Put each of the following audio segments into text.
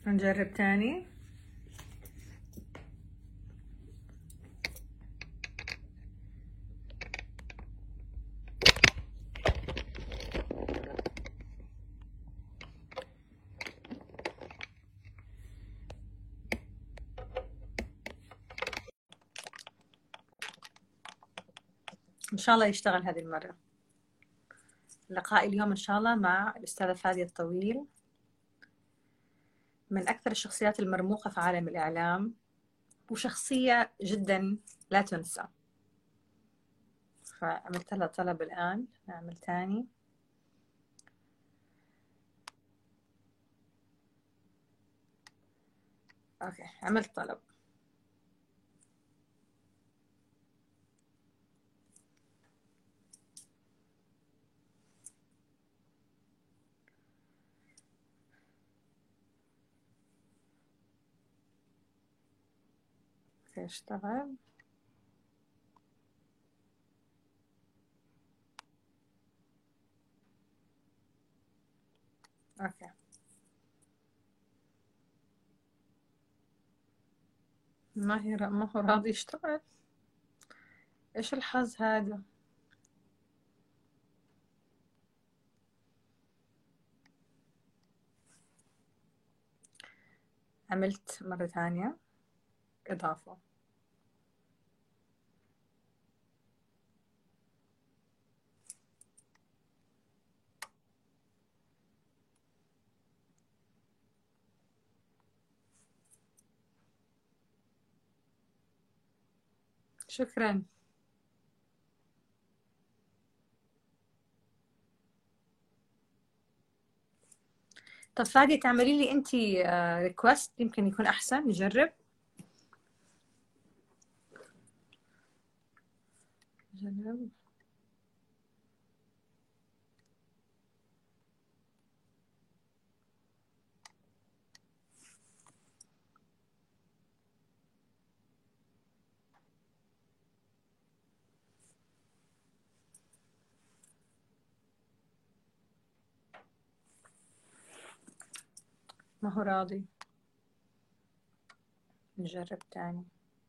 نجرب تاني. إن شاء الله يشتغل هذه المرة. لقاء اليوم إن شاء الله مع الأستاذة فادية الطويل، من أكثر الشخصيات المرموقة في عالم الإعلام، وشخصية جدا لا تنسى. فعملت لها طلب الآن، نعمل تاني. أوكي، عملت طلب. أوكي، اشتغل. أوكي، ما هو راضي يشتغل. إيش الحظ هذا؟ عملت مرة ثانية إضافة. شكرا. طب فادية، تعملي لي أنت ريكوست، يمكن يكون أحسن. نجرب. نجرب. ما هو راضي. نجرب تاني.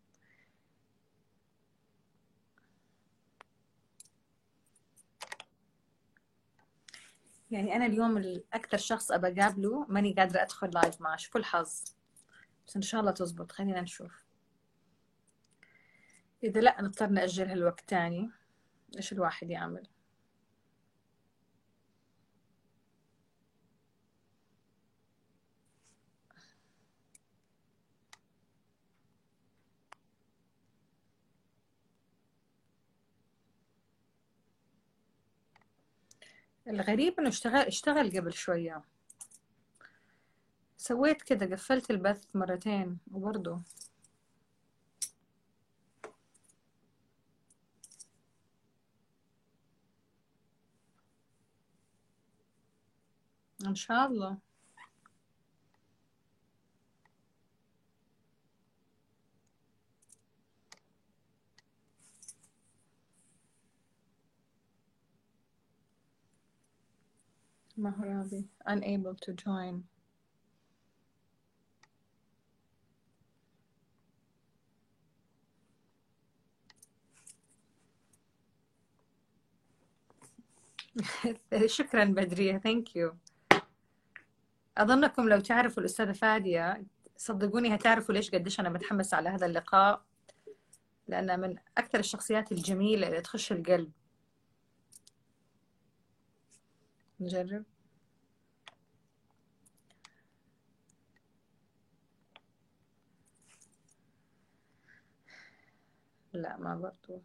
يعني أنا اليوم الأكثر شخص أبى أقابله ماني قادرة أدخل لايف معه. شوفوا الحظ، بس إن شاء الله تزبط. خلينا نشوف. إذا لا نضطر نأجلها الوقت تاني. إيش الواحد يعمل؟ الغريب إنه اشتغل قبل شوية. سويت كده، قفلت البث مرتين وبرضه. إن شاء الله. ما هو راضي. unable to join. شكرا بدرية، thank you. أظنكم لو تعرفوا الأستاذة فادية صدقوني هتعرفوا ليش قديش أنا متحمسة على هذا اللقاء، لأنها من أكثر الشخصيات الجميلة اللي تخش القلب. نجرب. لا، ما برضو.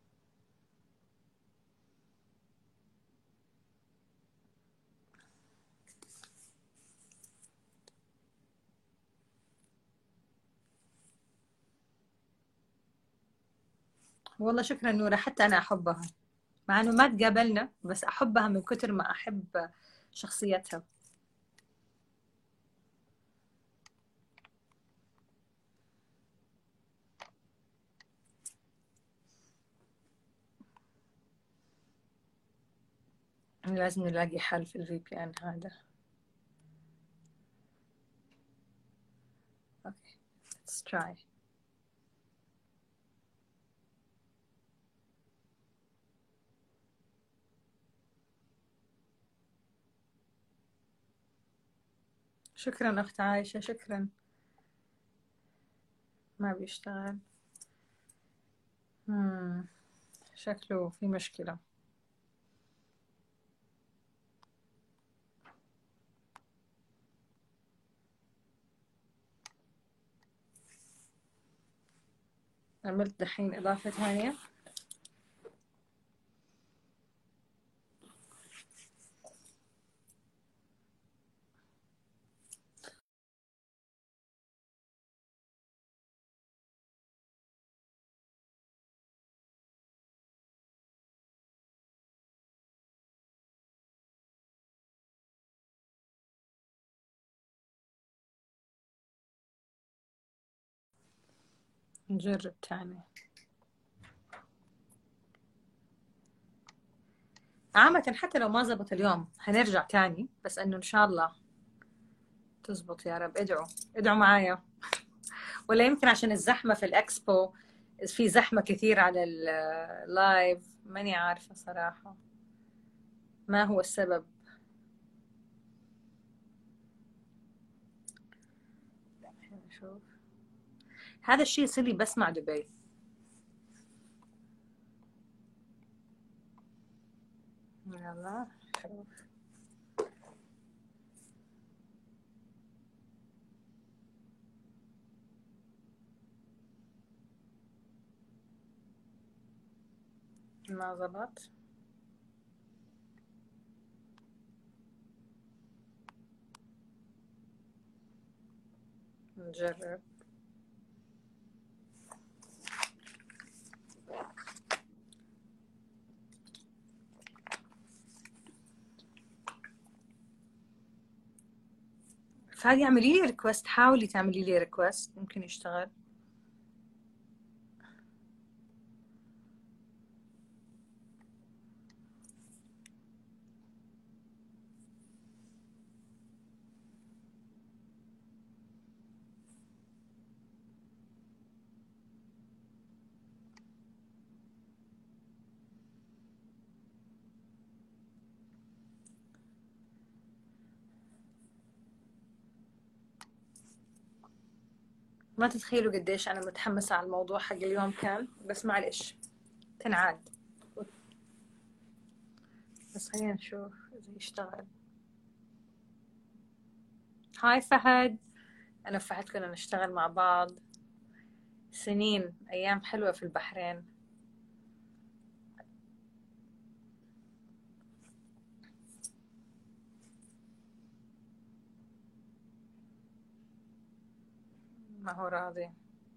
والله شكرا نورة، حتى أنا أحبها، مع إنه ما تقابلنا، بس أحبها من كتر ما أحب شخصيتها. لازم نلاقي حل في الVPN هذا. Okay, let's try. شكرا أخت عايشة، شكرا. ما بيشتغل. شكله في مشكلة. عملت دحين إضافة ثانية. نجرب تاني. عامة حتى لو ما زبط اليوم هنرجع تاني، بس انه ان شاء الله تزبط يا رب. ادعوا معايا. ولا يمكن عشان الزحمة في الاكسبو، في زحمة كثير على اللايف، ماني عارفة صراحة ما هو السبب. نشوف. هذا الشيء يصير لي بس مع دبي. يلا شوف. ما زبط. نجرب. فهذه اعملي لي ريكوست، حاولي تعملي لي ريكوست يمكن يشتغل. ما تتخيلوا قديش انا متحمسة على الموضوع حق اليوم كان، بس معلش تنعاد. بس خلينا نشوف اذا يشتغل. هاي فهد، انا وفهد كنا نشتغل مع بعض سنين، ايام حلوة في البحرين. ما هو راضي.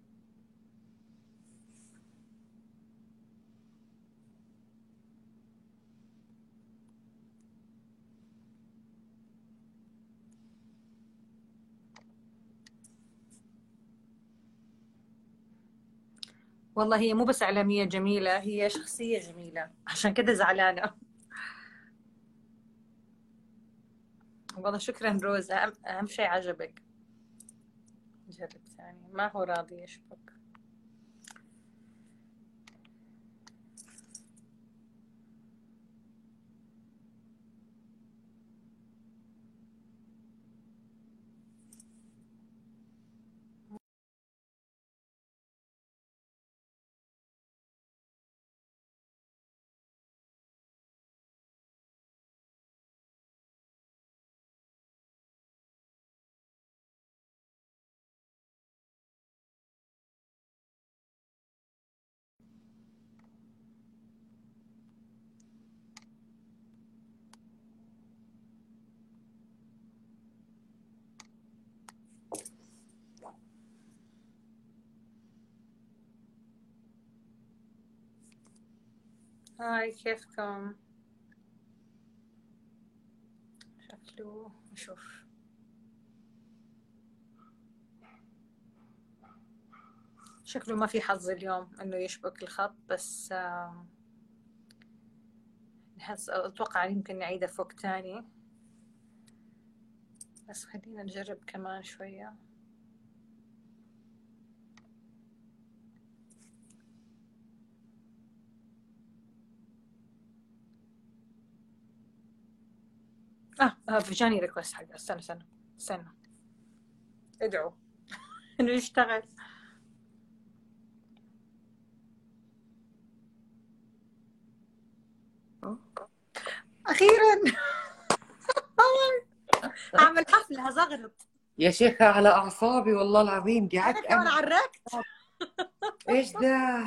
والله هي مو بس إعلامية جميلة، هي شخصية جميلة، عشان كده زعلانة. والله شكرا روز، أهم شيء عجبك. جرب ثاني. ما هو راضي يشبك. هاي كيفكم؟ شكله نشوف. شكله ما في حظ اليوم انه يشبك الخط، بس اتوقع يمكن نعيده فوق تاني. بس خلينا نجرب كمان شوية. جاني ريكوست حق، استنى ادعوا انه يشتغل. اخيرا اعمل حفله هزغرط يا شيخة على اعصابي والله العظيم، انا قعدت كمان عرقت. ايش ده؟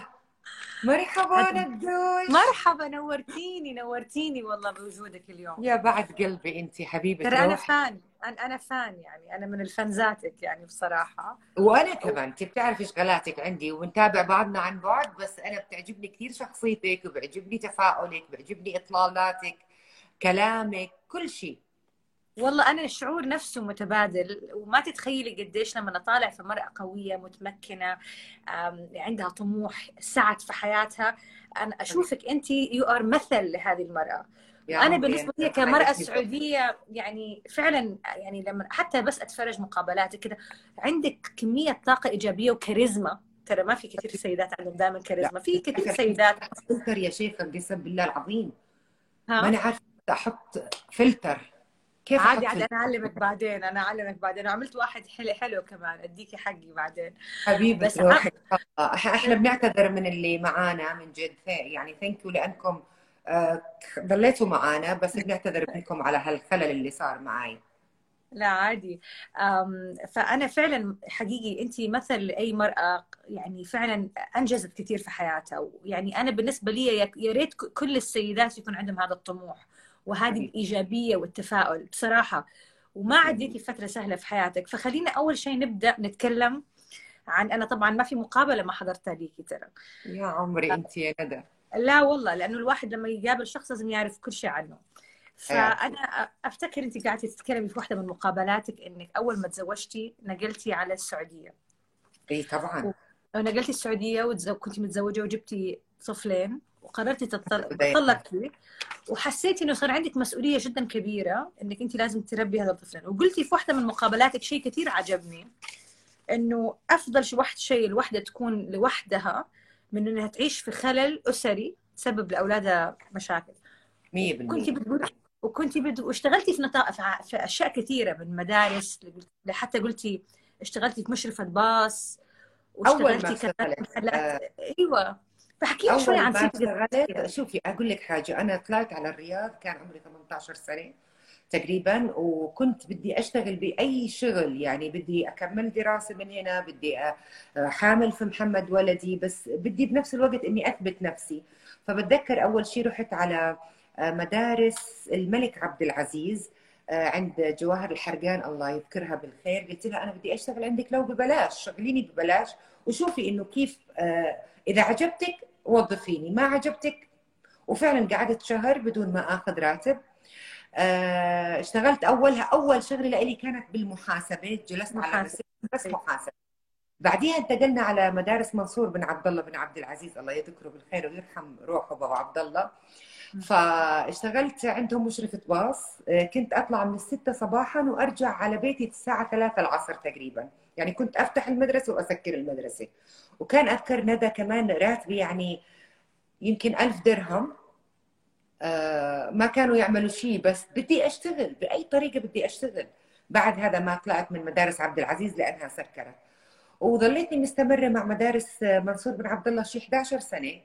مرحبا ندوش. مرحبا، نورتيني والله بوجودك اليوم. يا بعد قلبي انت حبيبة ترى انا روحي. فان، انا فان يعني، انا من الفانزاتك يعني بصراحه. وانا كمان، انت بتعرفي شغلاتك عندي وبنتابع بعضنا عن بعد، بس انا بتعجبني كثير شخصيتك وبيعجبني تفاؤلك، بيعجبني اطلالاتك، كلامك، كل شيء. والله انا الشعور نفسه متبادل، وما تتخيلي قديش لما اطالع في مرأة قوية متمكنة، عندها طموح، سعت في حياتها. انا اشوفك انت يو ار مثل لهذه المرأة. يا وانا عمري بالنسبه لي انت كمراه حققتني. سعوديه يعني فعلا، يعني لما حتى بس اتفرج مقابلاتك كده، عندك كميه طاقه ايجابيه وكاريزما. ترى ما في كثير سيدات عندهم دائما لا، كاريزما، في كثير عارفة ليش سيدات. بحط فلتر يا شيخة؟ قسم بالله العظيم ما ها، انا عارفة احط فلتر. كيف عادي احط عادي، فلتر؟ انا اعلمك بعدين، وعملت واحد حلو كمان اديكي حقي بعدين. حبيبة بس روحي. احنا بنعتذر من اللي معانا من جد، يعني ثانك يو لانكم ضليتوا معانا، بس بنعتذر منكم على هالخلل اللي صار معي. لا عادي. فأنا فعلا حقيقي أنت مثل لأي مرأة يعني فعلا أنجزت كثير في حياتها. يعني أنا بالنسبة لي يا ريت كل السيدات يكون عندهم هذا الطموح وهذه حبيبي الإيجابية والتفاؤل بصراحة. وما عديتي فترة سهلة في حياتك، فخلينا أول شيء نبدأ نتكلم عن، أنا طبعا ما في مقابلة ما حضرتها ليكي ترى. يا عمري انت يا ندى. لا والله، لأنه الواحد لما يقابل شخص لازم يعرف كل شيء عنه. حياتي. فانا افتكر انت قاعده تتكلمي في واحده من مقابلاتك انك اول ما تزوجتي نقلتي على السعوديه. اي طبعا. ونقلتي السعوديه وكنت متزوجه وجبتي طفلين، وقررتي بداية. تطلقتي. وحسيتي انه صار عندك مسؤوليه جدا كبيره انك انت لازم تربي هذا الطفلين. وقلتي في واحده من مقابلاتك شيء كثير عجبني، انه افضل شيء الوحده تكون لوحدها من انها تعيش في خلل اسري تسبب لاولادها مشاكل. كنت 100%. بتقولي، واشتغلتي في في اشياء كثيره، من مدارس حتى قلتي اشتغلتي في مشرفه باص، اول ما واشتغلتي كمان في اشتغلت محلات. ايوه، فاحكي لي شوي اول عن ما سيرتك اشتغلت، الذاتيه. شوفي اقول لك حاجه، انا طلعت على الرياض كان عمري 18 سنه تقريبا، وكنت بدي اشتغل باي شغل، يعني بدي اكمل دراسه من هنا، بدي حامل في محمد ولدي، بس بدي بنفس الوقت اني اثبت نفسي. فبتذكر اول شيء رحت على مدارس الملك عبد العزيز، عند جواهر الحرقان الله يذكرها بالخير. قلت لها انا بدي اشتغل عندك لو ببلاش، شغليني ببلاش وشوفي انه كيف، اذا عجبتك وظفيني، ما عجبتك. وفعلا قعدت شهر بدون ما اخذ راتب. اشتغلت اول شغله لي كانت بالمحاسبه، جلست على محاسب. الريسبشن بس محاسبه. بعديها انتقلنا على مدارس منصور بن عبد الله بن عبد العزيز الله يذكره بالخير ويرحم روحه ابو عبد الله. فاشتغلت عندهم مشرفة باص، كنت اطلع من 6 صباحا وارجع على بيتي الساعة 3 العصر تقريبا، يعني كنت افتح المدرسة واسكر المدرسة. وكان اذكر ندى كمان راتبي يعني يمكن 1000 درهم. ما كانوا يعملوا شيء، بس بدي اشتغل باي طريقه، بدي اشتغل. بعد هذا ما طلعت من مدارس عبد العزيز لانها سكرت، وظليتني مستمره مع مدارس منصور بن عبد الله شي 11 سنه.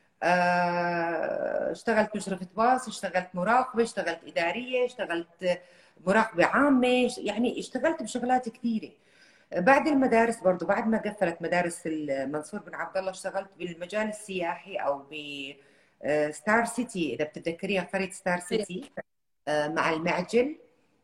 اشتغلت مشرفة باص، اشتغلت مراقبة، اشتغلت إدارية، اشتغلت مراقبة عامة، يعني اشتغلت بشغلات كثيرة. بعد المدارس برضو، بعد ما قفلت مدارس المنصور بن عبد الله، اشتغلت بالمجال السياحي او ب ستار سيتي، اذا بتتذكريها قرية ستار سيتي، مع المعجل.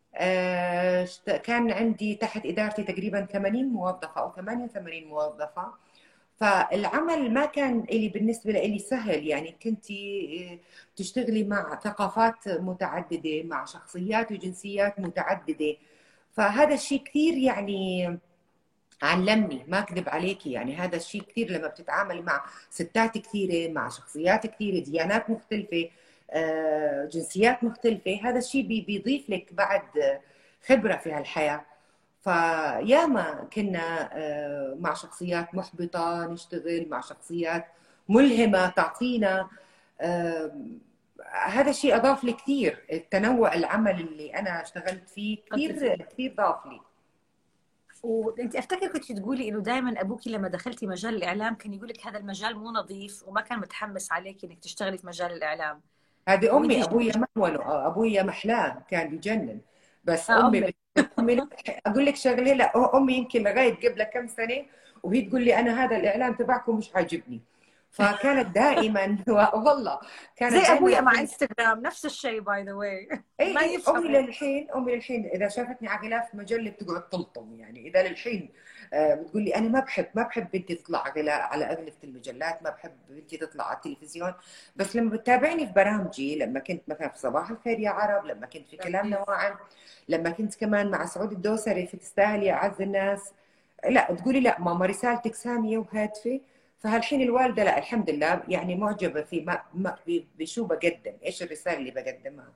كان عندي تحت ادارتي تقريبا 80 موظفة او 88 موظفة. فالعمل ما كان لي بالنسبة لي سهل، يعني كنت تشتغلي مع ثقافات متعددة، مع شخصيات وجنسيات متعددة. فهذا الشيء كثير يعني علمني، ما اكذب عليكي، يعني هذا الشيء كثير لما بتتعامل مع ستات كثيره، مع شخصيات كثيره، ديانات مختلفه، جنسيات مختلفه، هذا الشيء بيضيف لك بعد خبره في هالحياه. فياما كنا مع شخصيات محبطه نشتغل، مع شخصيات ملهمه تعطينا هذا الشيء اضاف لي كثير، التنوع العمل اللي انا اشتغلت فيه كثير كثير ضاف لي. وانت افتكر كنت تقولي انه دائما ابوكي لما دخلتي مجال الاعلام كان يقول لك هذا المجال مو نظيف وما كان متحمس عليك انك تشتغلي في مجال الاعلام. هذه وانت امي، ابويا مهونه، ابويا محلاه كان بجنن. بس امي امك امي اقول لك شغله، لا امي يمكن لغايه قبل كم سنه وهي تقول لي انا هذا الاعلام تبعكم مش عاجبني. فكانت دائما والله زي كانت دائما ابويا مع تقول انستغرام نفس الشيء باي ذا واي. اي ما اي. امي يفهموا. للحين، امي للحين اذا شافتني على غلاف مجله بتقعد تلطم، يعني اذا للحين بتقول لي انا ما بحب بنتي تطلع على اغلفه المجلات، ما بحب بنتي تطلع على التلفزيون. بس لما بتتابعني في برامجي، لما كنت مثلا في صباح الخير يا عرب، لما كنت في كلامنا واعن، لما كنت كمان مع سعود الدوسري في تستاهل يا اعز الناس، لا تقولي لا ماما رسالتك ساميه وهادفه. فهالحين الوالده لا الحمد لله يعني معجبه في ما بشو بقدم، ايش الرساله اللي بقدمها.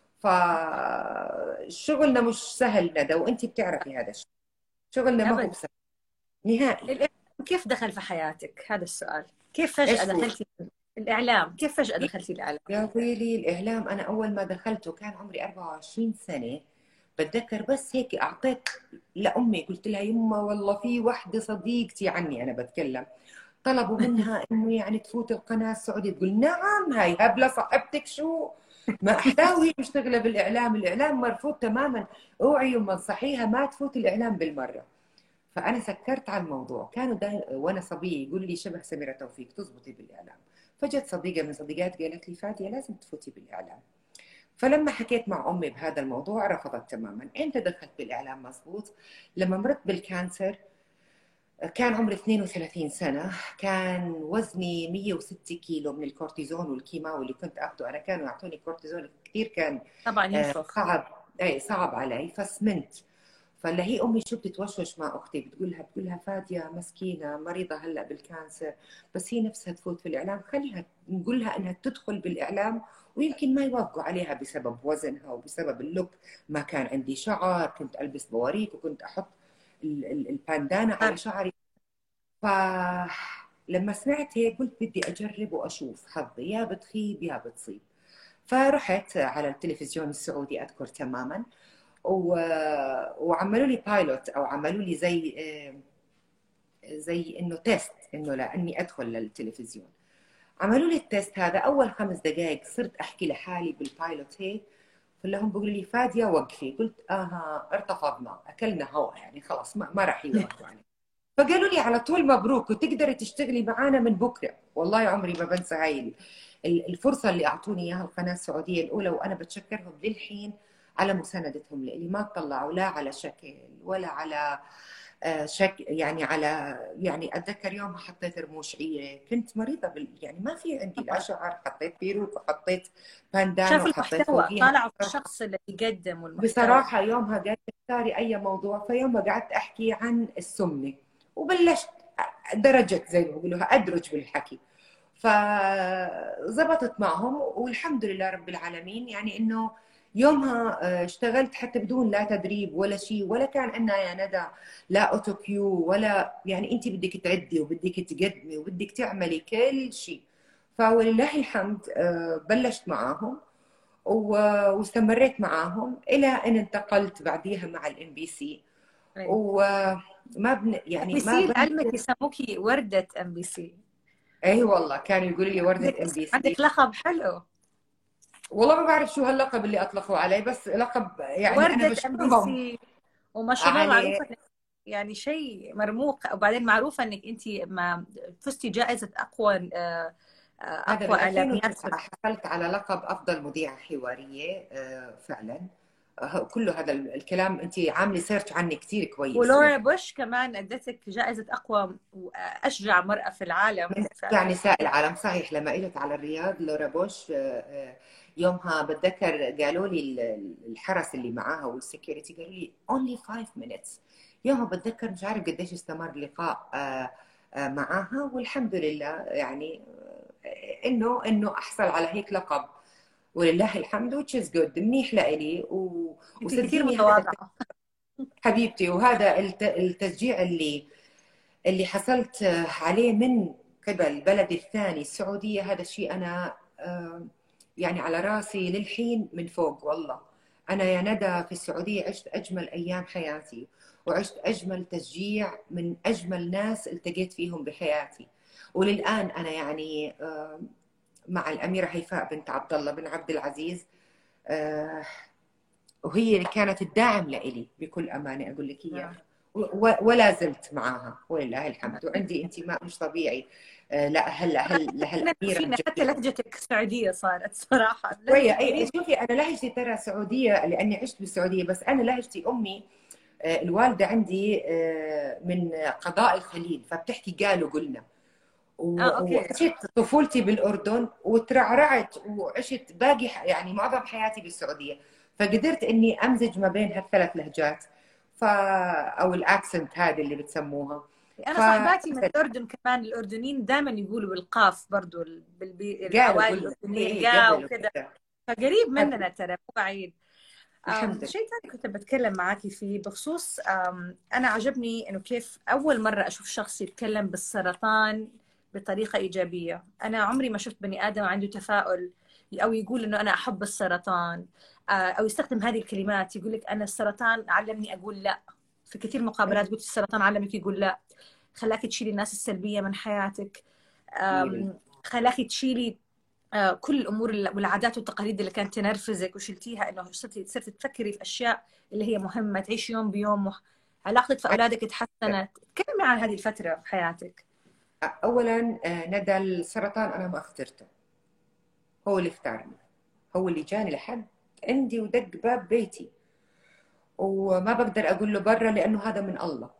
فشغلنا مش سهل ندى، وانت بتعرفي هذا الشيء، شغلنا ما هو ابدا. بسهل نهائي. الاعلام كيف دخل في حياتك؟ هذا السؤال. كيف فجأة ايش هو؟ دخلتي الاعلام؟ كيف فجأة دخلتي الاعلام؟ يا ويلي الاعلام، انا اول ما دخلته كان عمري 24 سنه. بتذكر بس هيك اعطيت لامي، قلت لها يما والله في وحده صديقتي، عني انا بتكلم، طلبوا منها انه يعني تفوت القناه السعوديه، تقول نعم هاي هبله صاحبتك شو، ما احلاها وهي مشتغله بالاعلام، الاعلام مرفوض تماما، اوعي يما انصحيها ما تفوت الاعلام بالمره. فانا سكرت على الموضوع. كانوا وانا صبيه يقول لي شبه سميره توفيق تزبطي بالاعلام. فجت صديقه من صديقاتي قالت لي فاديه لازم تفوتي بالاعلام. فلما حكيت مع امي بهذا الموضوع رفضت تماما. امتى دخلت بالاعلام مزبوط؟ لما مرت بالكانسر، كان عمري 32 سنة، كان وزني 106 كيلو من الكورتيزون والكيماوي اللي كنت أخذه. أنا كانوا يعطوني كورتيزون كثير، كان طبعا ينفخ. صعب، أي صعب علي، فسمنت. فاللي هي امي شو بتتوشوش مع اختي، بتقول لها فاديه مسكينه مريضه هلا بالكانسر، بس هي نفسها تفوت في الاعلام، خليها نقول لها انها تدخل بالاعلام ويمكن ما يوافقوا عليها بسبب وزنها وبسبب اللوك. ما كان عندي شعر، كنت البس بواريك وكنت احط الباندانا على شعري. فلما سمعت هيك قلت بدي اجرب واشوف حظي، يا بتخيب يا بتصيب. فرحت على التلفزيون السعودي اذكر تماما، وعملوا لي بايلوت، او عملوا لي زي انه تيست انه لاني ادخل للتلفزيون. عملوا لي التيست هذا، اول 5 دقائق صرت احكي لحالي بالبايلوت هيك، كلهم بيقولوا لي فاديه وقفي، قلت ارتفضنا اكلنا هوا يعني خلاص ما راح يوقفوا علي. فقالوا لي على طول مبروك وتقدري تشتغلي معانا من بكره. والله عمري ما بنسى هاي الفرصه اللي اعطوني اياها القناه السعوديه الاولى، وانا بتشكرهم للحين على مساندتهم لي. ما طلعوا لا على شكل ولا على يعني على يعني اتذكر يومها حطيت رموشيه، كنت مريضه يعني ما في عندي لا شعر، حطيت بيروت وحطيت باندانا شاف وحطيت المحتوى، فوقيها. طالعوا في الشخص اللي يقدم والمحتوى. بصراحة يومها قالت اختاري أي موضوع، فيومها قعدت أحكي عن السمنة وبلشت درجت زي ما بيقولوها أدرج بالحكي. فزبطت معهم والحمد لله رب العالمين. يعني إنه يومها اشتغلت حتى بدون لا تدريب ولا شيء، ولا كان عندنا يا ندى لا أوتو كيو ولا يعني أنت بدك تعدي وبدك تقدمي وبدك تعملي كل شيء. فولله الحمد بلشت معاهم واستمريت معاهم الى ان انتقلت بعديها مع الام بي سي. وما ام يعني بي ما سي لعلمك بنسى. يسموكي وردة ام بي سي. اي والله كانوا يقولوا لي وردة ام بي سي. عندك لقب حلو. والله ما بعرف شو هاللقب اللي اطلقوا علي، بس لقب يعني انا وردة ام بي بشكرهم سي، وما شاء الله عليه. معروفة يعني شيء مرموق. وبعدين معروفة انك انت ما فزتي جائزة اقوى هذا بال اقوى اعلاميات 2009 حصلت على لقب افضل مذيعة حوارية فعلا. كله هذا الكلام انت عامله سيرش عني كثير كويس. ولورا بوش كمان ادتك جائزة اقوى واشجع مرأة في العالم. من أشجع نساء العالم صحيح. لما اجت على الرياض لورا بوش يومها بتذكر قالوا لي الحرس اللي معاها والسكيورتي قالوا لي only 5 minutes. يومها بتذكر مش عارف قديش استمر لقاء معاها، والحمد لله يعني انه احصل على هيك لقب، ولله الحمد which is good منيح لإلي انت كثير وصدقيني هذا متواضعة. حبيبتي. وهذا التشجيع اللي حصلت عليه من قبل بلدي الثاني السعودية، هذا الشيء أنا يعني على راسي للحين من فوق والله. أنا يا ندى في السعودية عشت أجمل أيام حياتي، وعشت أجمل تشجيع من أجمل ناس التقيت فيهم بحياتي. وللآن أنا يعني مع الأميرة هيفاء بنت عبد الله بن عبد العزيز، آه، وهي اللي كانت الداعم لإلي بكل أمانة أقول لك إياها. ولا زلت معاها ولله الحمد، وعندي انتماء مش طبيعي لا احنا لهالأميرة فينا حتى الجميلة. لهجتك سعودية صارت صراحة، شوية لهجتك أي قريبة. شوفي، أنا لهجتي ترى سعودية لأني عشت بالسعودية، بس أنا لهجتي أمي الوالدة عندي من قضاء الخليل، فبتحكي قالوا قلنا. اوكي. وعشت طفولتي بالأردن، وترعرعت وعشت باقي يعني معظم حياتي بالسعودية، فقدرت إني أمزج ما بين هالثلاث لهجات، أو الأكسنت هذه اللي بتسموها. انا ف صاحباتي من الاردن كمان، الاردنيين دايما يقولوا بالقاف برضو، قالوا الاوائل قلنا الاردنيين إيه قا قبل وكذا، وكذا. فقريب حبيبي مننا ترى مو بعيد. الحمد لله. شيء ثاني كنت بتكلم معاكي فيه بخصوص أنا عجبني إنه كيف أول مرة أشوف شخص يتكلم بالسرطان بطريقة إيجابية. أنا عمري ما شفت بني آدم عنده تفاؤل أو يقول إنه أنا أحب السرطان، أو يستخدم هذه الكلمات، يقول لك أنا السرطان علمني أقول لا. في كثير مقابلات قلت السرطان علمك يقول لا، خلاكي تشيلي الناس السلبية من حياتك، 100%. خلاكي تشيلي كل الامور والعادات والتقاليد اللي كانت تنرفزك وشلتيها، انه صرتي تفكري في اشياء اللي هي مهمه، تعيشي يوم بيوم، علاقتك في اولادك تحسنت. تكلمي عن هذه الفتره في حياتك. أولا ندى، السرطان أنا ما اخترته، هو اللي اختارني، هو اللي جاني لحد عندي ودق باب بيتي، وما بقدر أقول له برا لأنه هذا من الله.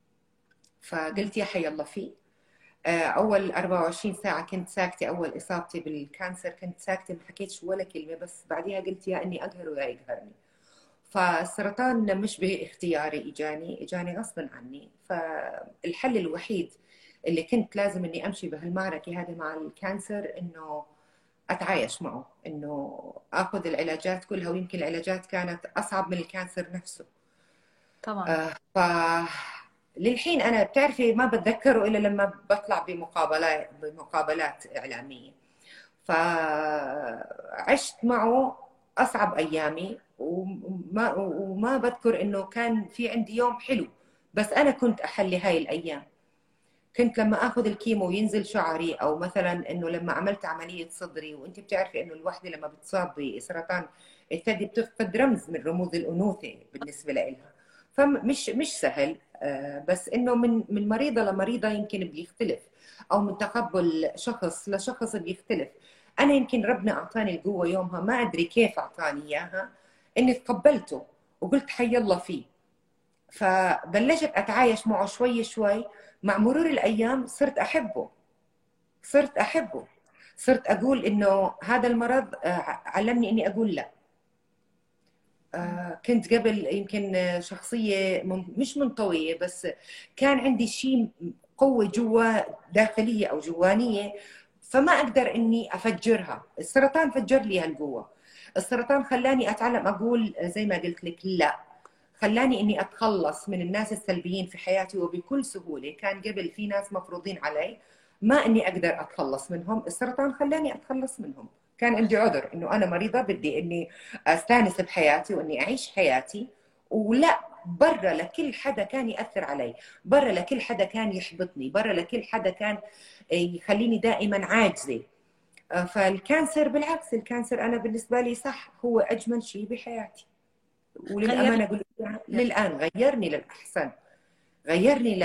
فقلت يا حي الله فيه. أول 24 ساعة كنت ساكتة، أول إصابتي بالكانسر كنت ساكتة ما حكيتش ولا كلمة، بس بعديها قلت يا إني أقهر ويا يقهرني. فالسرطان مش باختياري، إجاني غصبا عني. فالحل الوحيد اللي كنت لازم إني أمشي بهالمعركة هذه مع الكانسر إنه أتعايش معه، إنه آخذ العلاجات كلها، ويمكن العلاجات كانت أصعب من الكانسر نفسه. طبعا. ف للحين انا بتعرفي ما بتذكره الا لما بطلع بمقابلات اعلاميه. فعشت معه اصعب ايامي، وما بذكر انه كان في عندي يوم حلو، بس انا كنت احلي هاي الايام. كنت لما اخذ الكيمو وينزل شعري، او مثلا انه لما عملت عمليه صدري، وانت بتعرفي انه الوحده لما بتصاب بسرطان الثدي بتفقد رمز من رموز الانوثه بالنسبه لها، فمش سهل. بس انه من مريضه لمريضه يمكن بيختلف، او من تقبل شخص لشخص بيختلف. انا يمكن ربنا اعطاني القوه يومها، ما ادري كيف اعطاني اياها، اني تقبلته وقلت حي الله فيه. فبلشت اتعايش معه شوي شوي. مع مرور الايام صرت احبه. صرت اقول انه هذا المرض علمني اني اقول لا. كنت قبل يمكن شخصية مش منطوية، بس كان عندي شيء قوة جوا داخلية أو جوانية، فما أقدر إني أفجرها. السرطان فجر لي هالقوة. السرطان خلاني أتعلم أقول زي ما قلت لك لا، خلاني إني أتخلص من الناس السلبيين في حياتي وبكل سهولة. كان قبل في ناس مفروضين علي ما إني أقدر أتخلص منهم، السرطان خلاني أتخلص منهم. كان عندي عذر إنه أنا مريضة بدي إني استانس بحياتي واني اعيش حياتي، ولا برا لكل حدا كان ياثر علي، برا لكل حدا كان يحبطني، برا لكل حدا كان يخليني دائما عاجزه. فالكانسر بالعكس، الكانسر انا بالنسبه لي صح هو اجمل شيء بحياتي. غير وللامانه اقول للان غيرني للاحسن، غيرني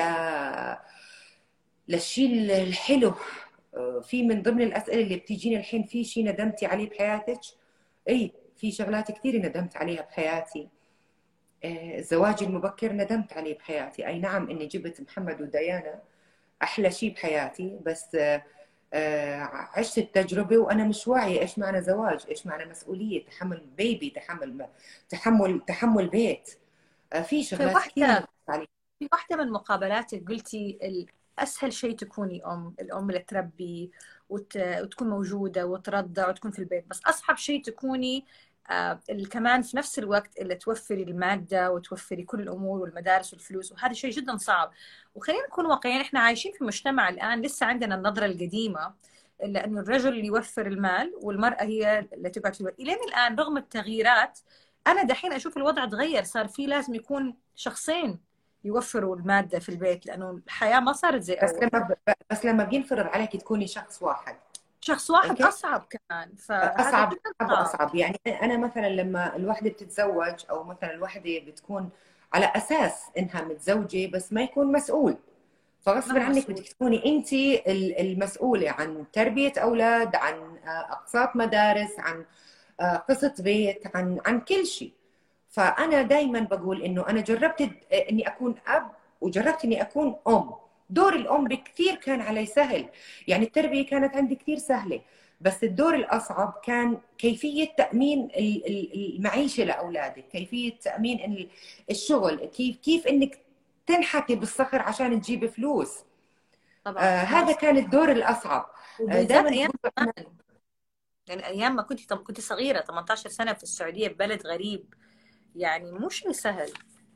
للشيء الحلو. في من ضمن الاسئله اللي بتيجيني الحين، في شيء ندمتي عليه بحياتك؟ اي في شغلات كثير ندمت عليها بحياتي. زواجي المبكر ندمت عليه بحياتي، اي نعم اني جبت محمد وديانا احلى شيء بحياتي، بس عشت التجربه وانا مش واعيه ايش معنى زواج، ايش معنى مسؤوليه، تحمل بيبي، تحمل بيت. في في شغلات كثير ندمت واحدة عليها. في واحدة من مقابلاتك قلتي أسهل شيء تكوني الأم اللي تربي وتكون موجودة وترضع وتكون في البيت، بس أصعب شيء تكوني اللي كمان في نفس الوقت اللي توفري المادة وتوفري كل الأمور والمدارس والفلوس، وهذا شيء جدا صعب. وخلينا نكون واقعيين، إحنا عايشين في مجتمع الآن لسه عندنا النظرة القديمة لانه الرجل اللي يوفر المال والمراه هي اللي تقعد في البيت. الين الان رغم التغييرات انا دحين اشوف الوضع تغير، صار في لازم يكون شخصين يوفروا الماده في البيت، لانه الحياه ما صارت زي بس اول. لما بينفرض عليك تكوني شخص واحد، شخص واحد اوكي، اصعب كمان، فهذا اصعب جدا اصعب صعب. واصعب. يعني انا مثلا لما الوحده بتتزوج، او مثلا الوحده بتكون على اساس انها متزوجه بس ما يكون مسؤول، ما فغصب هو عنك مسؤول. بدك تكوني انت المسؤوله عن تربيه اولاد، عن اقساط مدارس، عن قسط بيت، عن كل شيء. فانا دائما بقول انه انا جربت اني اكون اب، وجربت اني اكون ام. دور الام بكثير كان علي سهل، يعني التربيه كانت عندي كثير سهله، بس الدور الاصعب كان كيفيه تامين المعيشه لاولادك، كيفيه تامين الشغل، كيف انك تنحتي بالصخر عشان تجيبي فلوس. طبعا هذا كان الدور الاصعب. وبالذات دائما ايام بقول انا زمان، يعني ايام ما كنت صغيره 18 سنه في السعوديه ببلد غريب، يعني مو شيء سهل.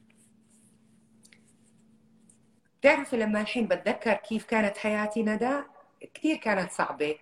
بتعرفي لما الحين بتذكر كيف كانت حياتي ندى، كثير كانت صعبة.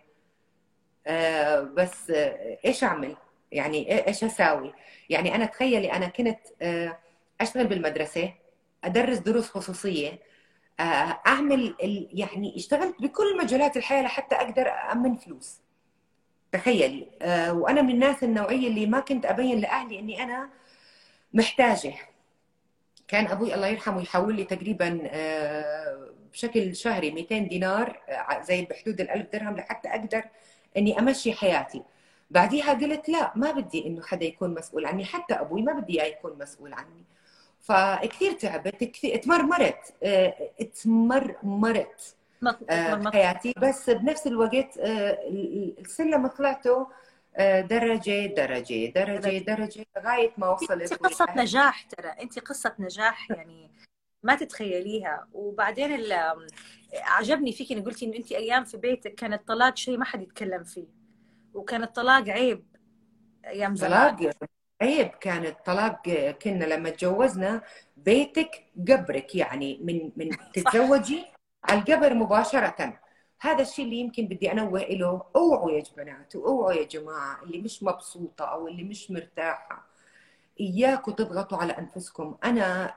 بس ايش اعمل؟ يعني ايش اساوي؟ يعني انا تخيلي انا كنت اشتغل بالمدرسة، ادرس دروس خصوصية، اعمل يعني اشتغلت بكل مجالات الحياة لحتى اقدر امن فلوس. تخيلي. وانا من الناس النوعية اللي ما كنت ابين لاهلي اني انا محتاجة. كان ابوي الله يرحمه يحول لي تقريبا بشكل شهري 200 دينار، زي بحدود ال1000 درهم، لحتى اقدر اني امشي حياتي. بعديها قلت لا، ما بدي انه حدا يكون مسؤول عني، حتى ابوي ما بدي اياه يكون مسؤول عني. فكثير تعبت، كثير اتمرمرت، اتمرمرت اتمرمطت. بحياتي. بس بنفس الوقت السلم طلعته درجة درجة درجة درجة لغاية ما انت وصلت قصه ولله. نجاح، ترى انت قصه نجاح يعني ما تتخيليها. وبعدين عجبني فيك انك قلتي انه انت ايام في بيتك كان الطلاق شيء ما حد يتكلم فيه، وكان الطلاق عيب ايام زمان. طلاق عيب، كان الطلاق. كنا لما تجوزنا بيتك قبرك، يعني من صح. تتزوجي على القبر مباشرة. هذا الشيء اللي يمكن بدي انوه له. اوعوا يا بنات، واوعوا يا جماعة اللي مش مبسوطة او اللي مش مرتاحة، اياكم تضغطوا على انفسكم. انا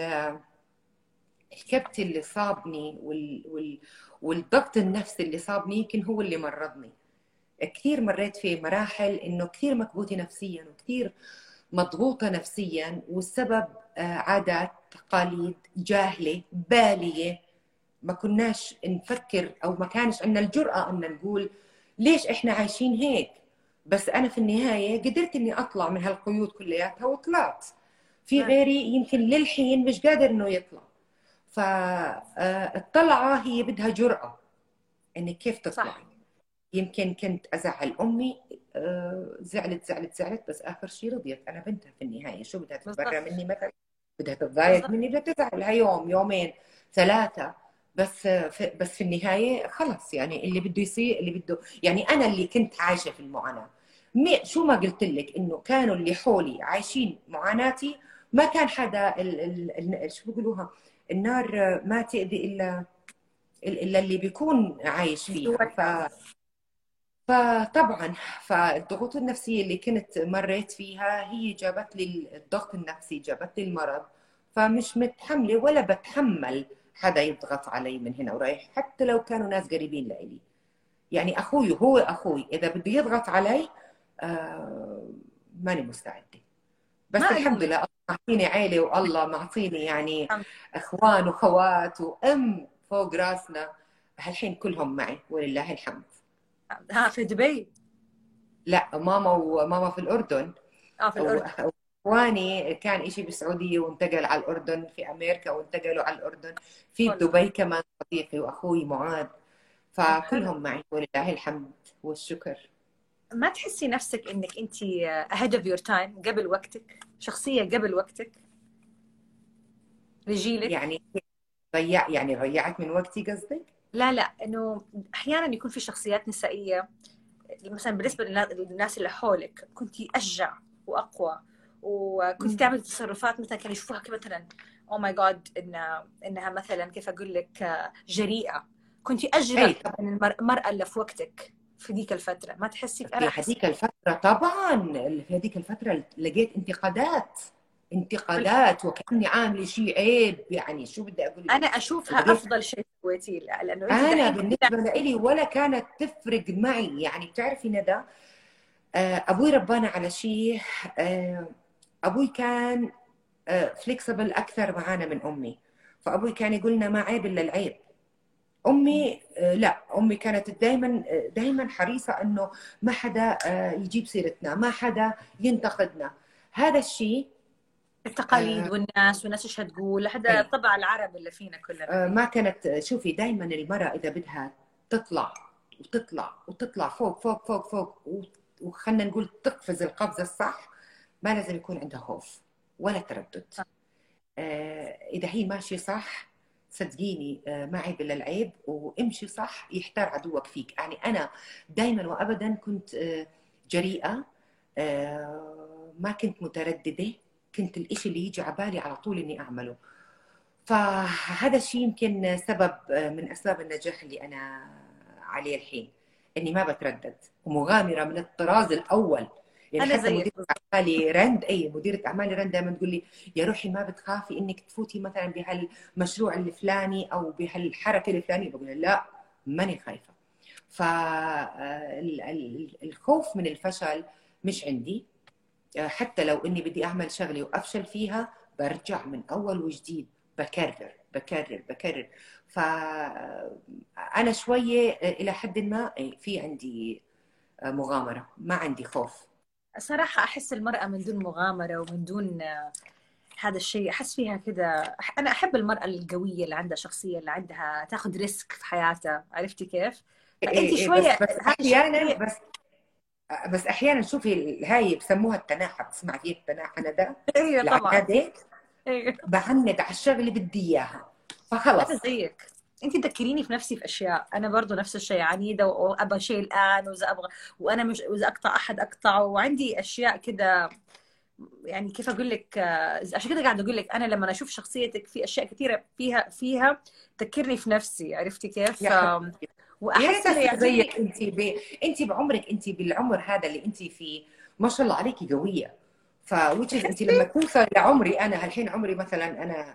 الكبت اللي صابني والضغط النفسي اللي صابني يمكن هو اللي مرضني. كثير مريت في مراحل انه كثير مكبوتة نفسيا وكثير مضغوطة نفسيا، والسبب عادات، تقاليد جاهلة بالية. ما كناش نفكر، او ما كانش عندنا الجرأة ان نقول ليش احنا عايشين هيك. بس انا في النهاية قدرت اني اطلع من هالقيود كلياتها، وطلعت. في غيري يمكن للحين مش قادر انه يطلع. فالطلعة هي بدها جرأة، انك كيف صح. تطلعي. يمكن كنت ازعل امي، زعلت زعلت زعلت، بس اخر شيء رضيت. انا بنتها في النهايه، شو بدها تتبرى بالضبط. مني مثلا؟ بدها تتضايق بالضبط. مني؟ بدها تزعل لها يوم يومين ثلاثه. بس في النهايه خلص، يعني اللي بده يصير اللي بده. يعني انا اللي كنت عايشه في المعاناه، شو ما قلت لك انه كانوا اللي حولي عايشين معاناتي، ما كان حدا شو بيقولوها، النار ما تأذي الا اللي بيكون عايش فيها. فطبعا فالضغوط النفسية اللي كنت مريت فيها هي جابت لي الضغط النفسي، جابت لي المرض. فمش متحملة ولا بتحمل حدا يضغط علي من هنا ورايح، حتى لو كانوا ناس قريبين لإلي. يعني أخوي هو أخوي، إذا بده يضغط علي آه ماني مستعدة. بس ما الحمد الومك. لله الله معطيني عيلة، والله معطيني يعني الحمد اخوان وخوات وام فوق راسنا. هالحين كلهم معي ولله الحمد. لله. ها في دبي. لا، ماما في الأردن. اه في الاردن. واخواني كان إشي بالسعودية وانتقل على الأردن، في أمريكا وانتقلوا على الأردن، في حلو. دبي كمان صديقي وأخوي معاذ. طب حلو. فكلهم معي ولله الحمد والشكر. ما تحسي نفسك انك انت ahead of your time، قبل وقتك، شخصية قبل وقتك لجيلك؟ يعني ضيعت من وقتي قصدك؟ لا لا، انه احيانا يكون في شخصيات نسائية مثلا بالنسبة للناس اللي حولك كنتي اشجع واقوى، وكنت مم. تعمل تصرفات مثلا كانوا يشوفوها مثلا او ماي جاد انها مثلا كيف اقول لك جريئة، كنتي أجرأ اي طبعا. من المرأة اللي في وقتك في ذيك الفترة، ما تحسي؟ أنا في أحس هذيك الفتره طبعا، في هذيك الفتره لقيت انتقادات، انتقادات وكاني عامله شيء عيب، يعني شو بدي اقول لك. أنا أشوفها لقيت أفضل شيء سويتيه، لأنه أنت انا دحين بالنسبه لي ولا كانت تفرق معي. يعني بتعرفي ندى، ابوي ربانا على شيء. ابوي كان فليكسبل اكثر معانا من امي. فابوي كان يقول لنا ما عيب الا العيب. امي لا، امي كانت دائما دائما حريصه انه ما حدا يجيب سيرتنا، ما حدا ينتقدنا. هذا الشيء التقاليد والناس ايش هتقول، هذا اي طبع العرب اللي فينا كلنا. ما كانت. شوفي دائما المراه اذا بدها تطلع وتطلع وتطلع فوق فوق فوق فوق وخلنا نقول تقفز القفزه الصح، ما لازم يكون عندها خوف ولا تردد. اذا هي ماشيه صح صدقيني ما عيب الا العيب، وامشي صح يحتار عدوك فيك. يعني انا دائما وابدا كنت جريئه، ما كنت متردده، كنت الاشي اللي يجي على بالي على طول اني اعمله. فهذا الشيء يمكن سبب من اسباب النجاح اللي انا عليه الحين، اني ما بتردد ومغامره من الطراز الاول. يعني انا حتى زيك مديرة بالضبط. اعمالي رند، اي مديرة اعمالي رند دائما تقول لي يا روحي ما بتخافي انك تفوتي مثلا بهالمشروع الفلاني او بهالحركه الفلانيه؟ بقول لها لا، ماني خايفه. فالخوف من الفشل مش عندي. حتى لو اني بدي اعمل شغله وافشل فيها برجع من اول وجديد، بكرر بكرر بكرر. فانا شويه الى حد ما في عندي مغامره، ما عندي خوف. صراحة أحس المرأة من دون مغامرة ومن دون هذا الشيء أحس فيها كذا. أنا أحب المرأة القوية اللي عندها شخصية، اللي عندها تاخذ ريسك في حياتها، عرفتي كيف؟ فأنت بس شوية هذه احيانا، الشخصية. بس احيانا شوفي هاي بسموها التناحه، بتسمع فيها التناحه ندى؟ أيوة طبعا. العناده. أيوة. بعند على الشغله اللي بدي اياها أنا فخلص. زيك. أنت تذكريني في نفسي في أشياء، أنا برضو نفس الشيء، عنيدة وأبغى شيء الآن، وإذا أبغى وأنا مش، وإذا أقطع أحد أقطعه، وعندي أشياء كذا. يعني كيف اقول لك، عشان كده قاعده اقول لك انا لما اشوف شخصيتك في اشياء كثيره فيها تذكرني في نفسي، عرفتي كيف؟ يا حبيبتي يا ريت واحس اللي اصير يعجبني. زيك انت انت بعمرك، انت بالعمر هذا اللي انت فيه ما شاء الله عليكي قويه. فوتشز انت تحسي لما توصل لعمري انا هالحين، عمري مثلا انا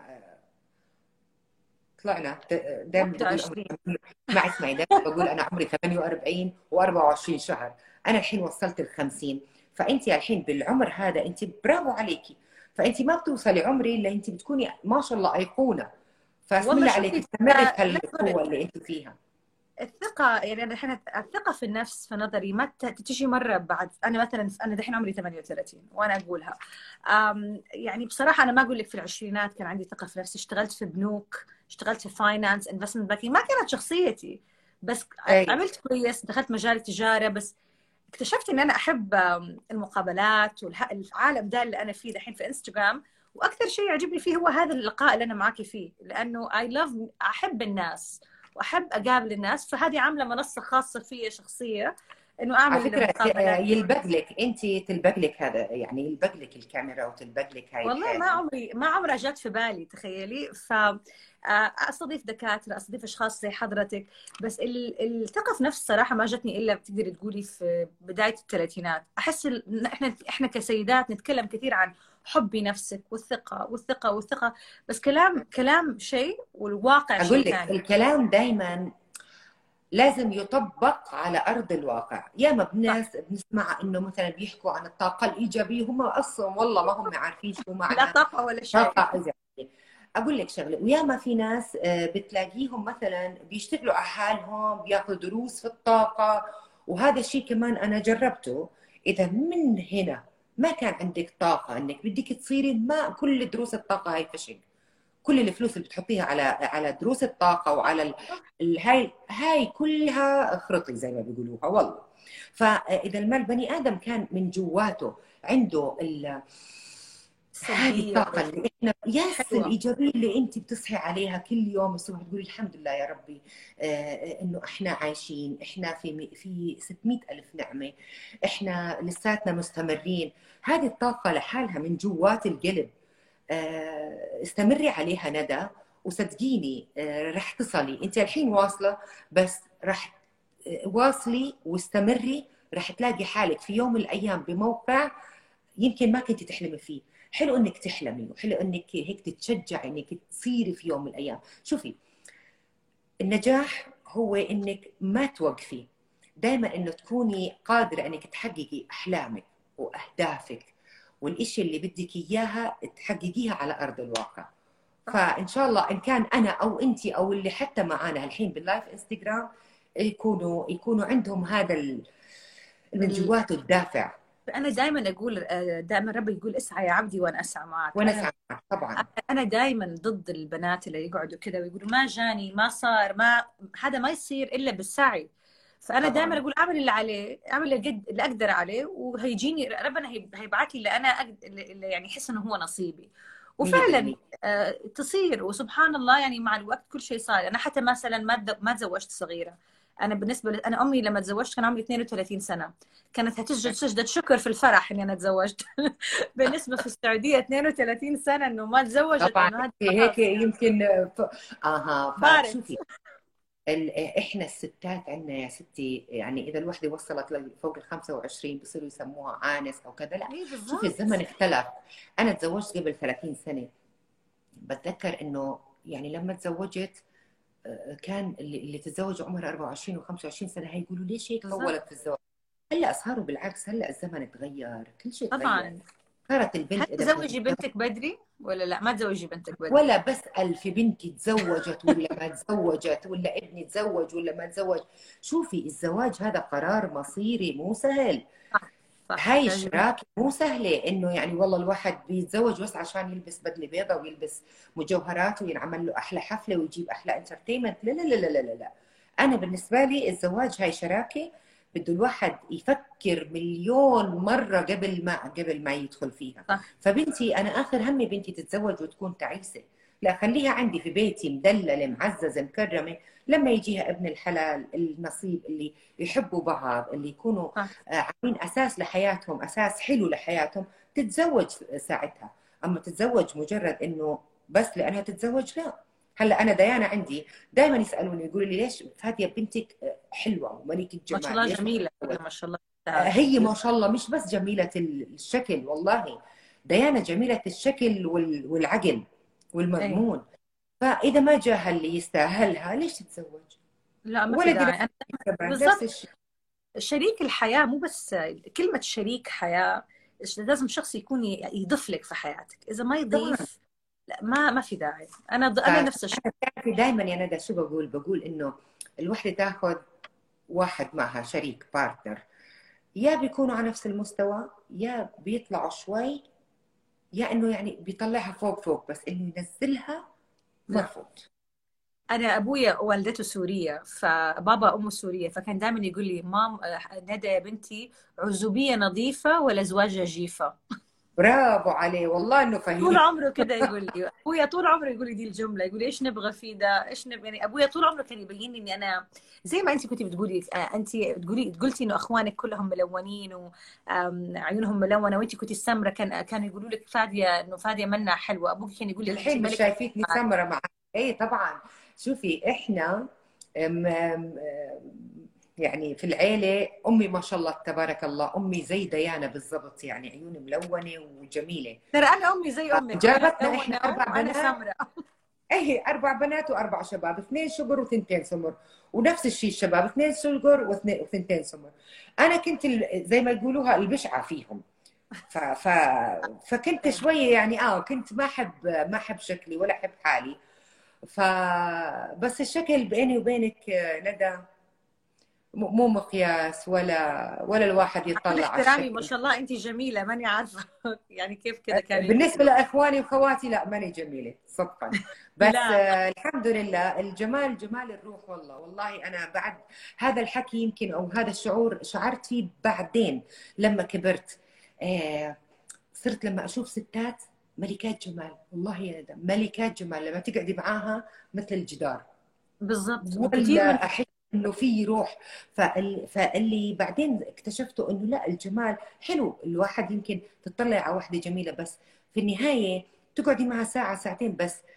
طلعنا دائما بقول عمري 21. ما اسمعي، دائما بقول انا عمري 48 و24 شهر. انا الحين وصلت ال 50. فانت الحين بالعمر هذا انت برافو عليكي. فانت ما بتوصلي عمري الا انت بتكوني ما شاء الله ايقونه. فاسم والله الله عليك، شوفي، استمري في لازم هالقوه اللي انت فيها. الثقة. يعني أنا الحين الثقة في النفس في نظري ما تجي مرة بعد. أنا مثلا أنا دحين عمري 38 وأنا أقولها. يعني بصراحة أنا ما أقول لك في العشرينات كان عندي ثقة في نفسي، اشتغلت في بنوك، اشتغلت في فاينانس انفستمنت بانكينج، ما كانت شخصيتي. بس اي عملت كويس، دخلت مجال التجارة. بس اكتشفت ان انا احب المقابلات والعالم ده اللي انا فيه دحين في انستغرام. واكثر شيء يعجبني فيه هو هذا اللقاء اللي انا معاكي فيه، لانه اي لاف، احب الناس واحب اقابل الناس. فهذه عامله منصه خاصه فيا شخصيه، انه على اعمل فكرة مقابلات. يلبق لك، انت تلبق لك هذا، يعني يلبق لك الكاميرا وتلبق لك هاي والله ما الحياة. عمري ما عمرها جات في بالي، تخيلي. ف استضيف دكاتره، استضيف اشخاص زي حضرتك. بس الثقه في نفس صراحه ما جتني الا بتقدري تقولي في بدايه الثلاثينات. احس احنا كسيدات نتكلم كثير عن حبي نفسك والثقه والثقه والثقه، بس كلام شيء والواقع اقول شيء لك ثاني. الكلام دائما لازم يطبق على ارض الواقع. ياما صح. بناس بنسمع انه مثلا بيحكوا عن الطاقة الإيجابية، هم اصلا والله ما هم عارفين شو لا معنى طاقه ولا شيء. طاقة إيجابية. اقول لك شغله، وياما في ناس بتلاقيهم مثلا بيشتغلوا على حالهم، بياخذوا دروس في الطاقه. وهذا الشيء كمان انا جربته. اذا من هنا ما كان عندك طاقه انك بدك تصيري، ما كل دروس الطاقه هاي فشل. كل الفلوس اللي بتحطيها على دروس الطاقه وعلى هاي كلها خرطي زي ما بيقولوها والله. فاذا ما البني ادم كان من جواته عنده هذه السلبيه الطاقة اللي احنا حلوه. الإيجابية اللي انت بتصحي عليها كل يوم الصبح تقولي الحمد لله يا ربي، انه احنا عايشين، احنا في 600 ألف نعمة، احنا لساتنا مستمرين. هذه الطاقة لحالها من جوات القلب. استمري عليها ندى، وصدقيني رح تصلي. انت الحين واصله، بس رح واصلي واستمري، رح تلاقي حالك في يوم من الايام بموقع يمكن ما كنت تحلمي فيه. حلو انك تحلمي، وحلو انك هيك تتشجعي انك تصيري في يوم من الايام. شوفي، النجاح هو انك ما توقفي، دائما انه تكوني قادره انك تحققي احلامك واهدافك والاشي اللي بدك اياها تحققيها على ارض الواقع. فان شاء الله ان كان انا او انت او اللي حتى معانا الحين باللايف انستغرام يكونوا عندهم هذا من جواته الدافع. انا دائما اقول، دائما ربي يقول اسعى يا عبدي وانا اسعى معك. وانا سعيد طبعا. انا دائما ضد البنات اللي يقعدوا كذا ويقولوا ما جاني، ما صار، ما هذا ما يصير الا بالسعي. فانا دائما طبعا اقول اعمل اللي عليه، اعمل اللي اقدر عليه، وهيجيني ربنا هيبعث لي اللي انا اللي يعني احس انه هو نصيبي. وفعلا 100%. تصير، وسبحان الله يعني مع الوقت كل شيء صار. انا حتى مثلا ما تزوجت صغيره. انا بالنسبه انا امي لما تزوجت كان عمري 32 سنه، كانت هتسجد سجده شكر في الفرح اني انا تزوجت. بالنسبه في السعوديه 32 سنه انه ما تزوجت، طبعا انه هذا هيك خلاص يعني يمكن اها. بارد. فشوفي احنا الستات عندنا يا ستي، يعني اذا الوحده وصلت فوق ال 25 بصيروا يسموها عانس او كذا. لا، اي شوفي بالضبط. الزمن اختلف. انا تزوجت قبل 30 سنه. بتذكر انه يعني لما تزوجت كان اللي تتزوج عمرها 24 و25 سنه هيقولوا ليش هيك بالضبط طولت في الزواج. هلا صاروا بالعكس، هلا الزمن تغير، كل شيء تغير. طبعا. صارت هل البنت اذا بدها تزوجي تتزوج، بنتك بدري ولا لا؟ ما تزوجي بنتك بدري. ولا بسأل في بنتي تزوجت ولا ما تزوجت، ولا ابني تزوج ولا ما تزوج. شوفي الزواج هذا قرار مصيري مو سهل. صح صح هاي تعجبني. الشراكة مو سهلة، انه يعني والله الواحد بيتزوج بس عشان يلبس بدلة بيضاء ويلبس مجوهرات وينعمل له احلى حفلة ويجيب احلى انترتينمنت. لا لا لا لا لا لا. انا بالنسبة لي الزواج هاي شراكة، بده الواحد يفكر مليون مرة قبل ما يدخل فيها. صح فبنتي انا اخر همي بنتي تتزوج وتكون تعيسة. لا، خليها عندي في بيتي مدللة معززة مكرمة، لما يجيها ابن الحلال النصيب اللي يحبوا بعض، اللي يكونوا صح. عاملين اساس لحياتهم، اساس حلو لحياتهم، تتزوج ساعتها. اما تتزوج مجرد انه بس لانها تتزوج، لا. هلا انا ديانا عندي دائما يسالوني يقولوا لي ليش فاديه بنتك حلوه وملكه ما شاء جمال، الله ليش ما جميله تتزوج؟ هي، ما شاء الله تعالى. هي ما شاء الله مش بس جميله الشكل، والله ديانا جميله الشكل والعقل ايه والمضمون. فاذا ما جاها اللي يستاهلها ليش تتزوج؟ لا ما في ولدي داعي. نفس كمان نفس بالضبط. الشيء. شريك الحياة مو بس كلمة شريك حياة، لازم شخص يكون يضيف لك في حياتك. إذا ما طبعا. يضيف لا، ما في داعي. أنا فانا نفس الشيء. بتعرفي دائما يا ندى شو بقول انه الوحده تاخذ واحد معها شريك بارتنر، يا بيكونوا على نفس المستوى يا بيطلعوا شوي، يا انه يعني بيطلعها فوق فوق، بس انه ينزلها لا، مرفوض. أنا أبويا والدته سورية، فبابا أمه سورية، فكان دائما يقول لي مام ندى يا بنتي، عزوبية نظيفة ولا زواجة جيفة. برافو عليه والله انه طول فهيم. عمره كده يقول لي. ابويا طول عمره يقول لي دي الجمله، يقول لي ايش نبغى في ده، ايش نبغى. يعني ابويا طول عمره كان يبين لي اني انا زي ما انت كنت بتقولي. انت قلتي انه اخوانك كلهم ملونين وعيونهم ملونه، وانت كنت السمره. كانوا يقولوا لك فاديه، انه فاديه منا حلوه. ابوك كان يقول لك انت للحين مش ملكه شايفيتني الجمال. سمرة معك. اي طبعا. شوفي احنا يعني في العيلة أمي ما شاء الله تبارك الله، أمي زي ديانا بالضبط، يعني عيون ملونة وجميلة. ترى انا امي زي امك، امي جابتنا ملونه إحنا أربع وانا بنات. سمراء. ايه، اربع بنات واربع شباب، اثنين شقر وثنتين سمر. ونفس الشيء الشباب، اثنين شقر وثنتين سمر. انا كنت زي ما يقولوها البشعه فيهم. ف... فكنت شويه يعني كنت ما احب شكلي ولا احب حالي. ف بس الشكل بيني وبينك ندى مو مقياس، ولا الواحد كل يطلع على احترامي، ما الشكل. شاء الله انت جميله، ماني عارفه يعني كيف كذا كانوا يقولوا. بالنسبة لإخواني وخواتي لا، ماني جميلة صدقا. بس لا الحمد لله الجمال جمال الروح. والله والله أنا بعد هذا الحكي يمكن أو هذا الشعور شعرت فيه بعدين لما كبرت. آه، صرت لما أشوف ستات ملكات جمال، والله يا ندى ملكات جمال، لما تقعدي معاها مثل الجدار، بالضبط. وكثير من ولا احس انه في روح. فاللي بعدين اكتشفته انه لا، الجمال حلو، الواحد يمكن تطلع على واحده جميله، بس في النهايه تقعدي معها ساعه ساعتين بس،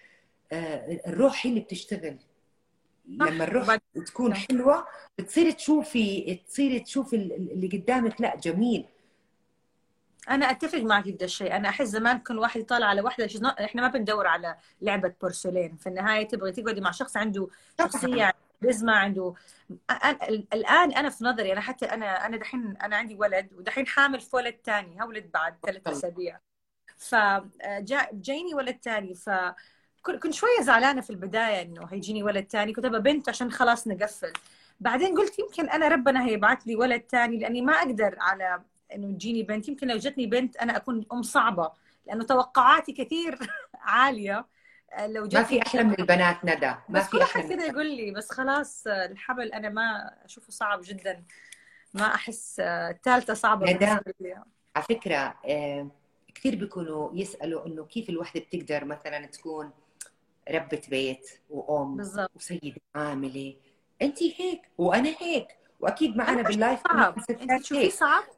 الروح هي اللي بتشتغل. لما صح. الروح وبعد تكون حلوه تصيري تشوفي اللي قدامك لا جميل. انا اتفق معك في ده الشيء. انا احس زمان كل واحد يطالع على واحده احنا ما بندور على لعبه بورسلين، في النهايه تبغي تقعدي مع شخص عنده طبعا. شخصيه، كاريزما، عنده. الان انا في نظري، انا حتى انا دحين انا عندي ولد، ودحين حامل في ولد ثاني، هولد بعد 3 اسابيع. فجايني ولد ثاني، كنت شويه زعلانه في البدايه انه هيجيني ولد ثاني، كنت ابى بنت عشان خلاص نقفل. بعدين قلت يمكن انا ربنا هيبعث لي ولد ثاني، لاني ما اقدر على انه تجيني بنت. يمكن لو جتني بنت انا اكون ام صعبه، لانه توقعاتي كثير عاليه. لو ما جتني في بنت. احلى من البنات ندى، ما بس كل في احد احلى من كذا البنات. يقول لي، بس خلاص الحمل انا ما اشوفه صعب جدا. ما احس الثالثه صعبه ندى بالنسبه لي. على فكره كثير بيكونوا يسالوا انه كيف الوحده بتقدر مثلا تكون ربة بيت وام بالضبط. وسيده عامله. انت هيك وانا هيك، واكيد انا معنا ما باللايف كمان صعب، انت ستات تشوفيه هيك. صعب؟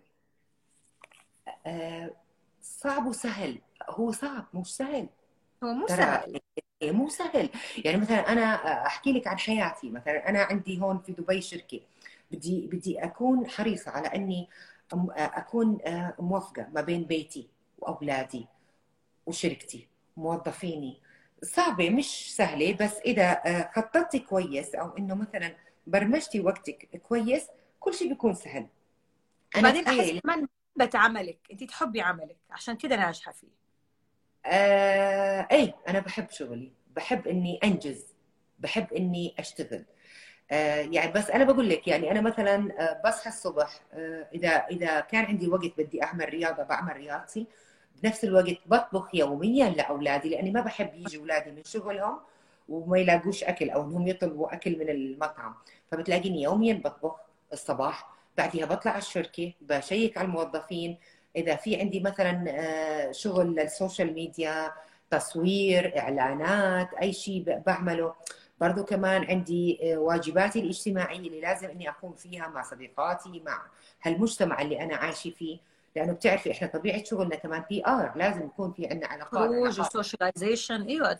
آه، صعب وسهل. هو صعب مش سهل. هو مو ترى سهل. مو سهل. يعني مثلا انا احكي لك عن حياتي. مثلا انا عندي هون في دبي شركه، بدي اكون حريصه على اني اكون موفقه ما بين بيتي واولادي وشركتي وموظفيني. صعبه مش سهله، بس اذا خططتي كويس او انه مثلا برمجتي وقتك كويس كل شيء بيكون سهل. انا وبعدين احس تخيلي كمان محبة عملك، انت تحبي عملك عشان كذا ناجحة فيه. اي انا بحب شغلي، بحب اني انجز، بحب اني اشتغل. يعني بس انا بقول لك يعني انا مثلا بصحى الصبح، اذا كان عندي وقت بدي اعمل رياضه بعمل رياضتي. بنفس الوقت بطبخ يوميا لاولادي، لاني ما بحب يجي اولادي من شغلهم وما يلاقوش اكل او انهم يطلبوا اكل من المطعم. فبتلاقيني يوميا بطبخ الصباح، بعدها بطلع على الشركه بشيك على الموظفين. اذا في عندي مثلا شغل للسوشيال ميديا، تصوير اعلانات اي شيء بعمله. برضو كمان عندي واجباتي الاجتماعية اللي لازم اني اقوم فيها مع صديقاتي، مع هالمجتمع اللي انا عايشة فيه. لانه بتعرفي احنا طبيعة شغلنا كمان بي ار، لازم يكون في عندنا علاقات خروج علاقات. وسوشياليزيشن، ايوه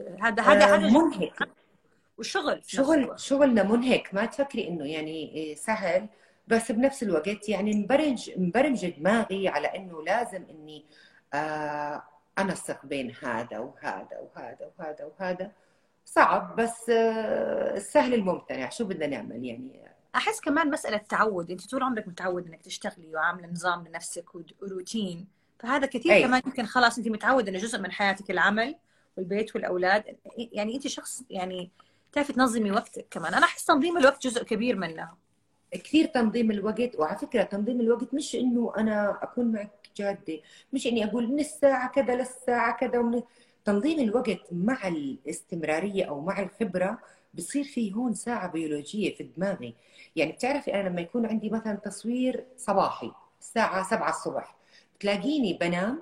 هذا جزء. منهك. والشغل في نفس الوقت. شغلنا منهك، ما تفكري انه يعني سهل. بس بنفس الوقت يعني مبرمج دماغي على انه لازم اني آه، انسق بين هذا وهذا وهذا وهذا وهذا. صعب، بس السهل الممتنع، شو بدنا نعمل يعني. احس كمان مسألة تعود، انت طول عمرك متعود انك تشتغلي وعاملة نظام لنفسك وروتين. فهذا كثير اي كمان يمكن خلاص انت متعودة انه جزء من حياتك العمل والبيت والاولاد. يعني انت شخص يعني تعرفي تنظمي وقتك كمان. انا احس تنظيم الوقت جزء كبير منها. كثير تنظيم الوقت. وعلى فكرة تنظيم الوقت مش انه انا اكون معك جادة، مش اني اقول من الساعة كذا للساعة كذا تنظيم الوقت مع الاستمرارية او مع الخبرة بصير في هون ساعة بيولوجية في دماغي. يعني بتعرفي انا لما يكون عندي مثلا تصوير صباحي الساعة 7 الصبح، بتلاقيني بنام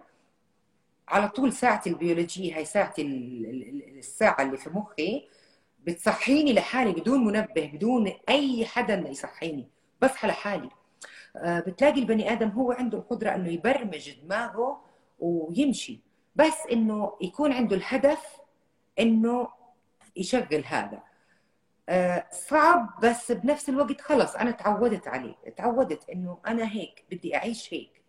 على طول. ساعتي البيولوجية هي ساعتي الساعة اللي في مخي بتصحيني لحالي بدون منبه، بدون اي حدا يصحيني، بصحى لحالي. بتلاقي البني ادم هو عنده القدره انه يبرمج دماغه ويمشي، بس انه يكون عنده الهدف انه يشغل هذا. صعب، بس بنفس الوقت خلص انا تعودت عليه، تعودت انه انا هيك بدي اعيش هيك.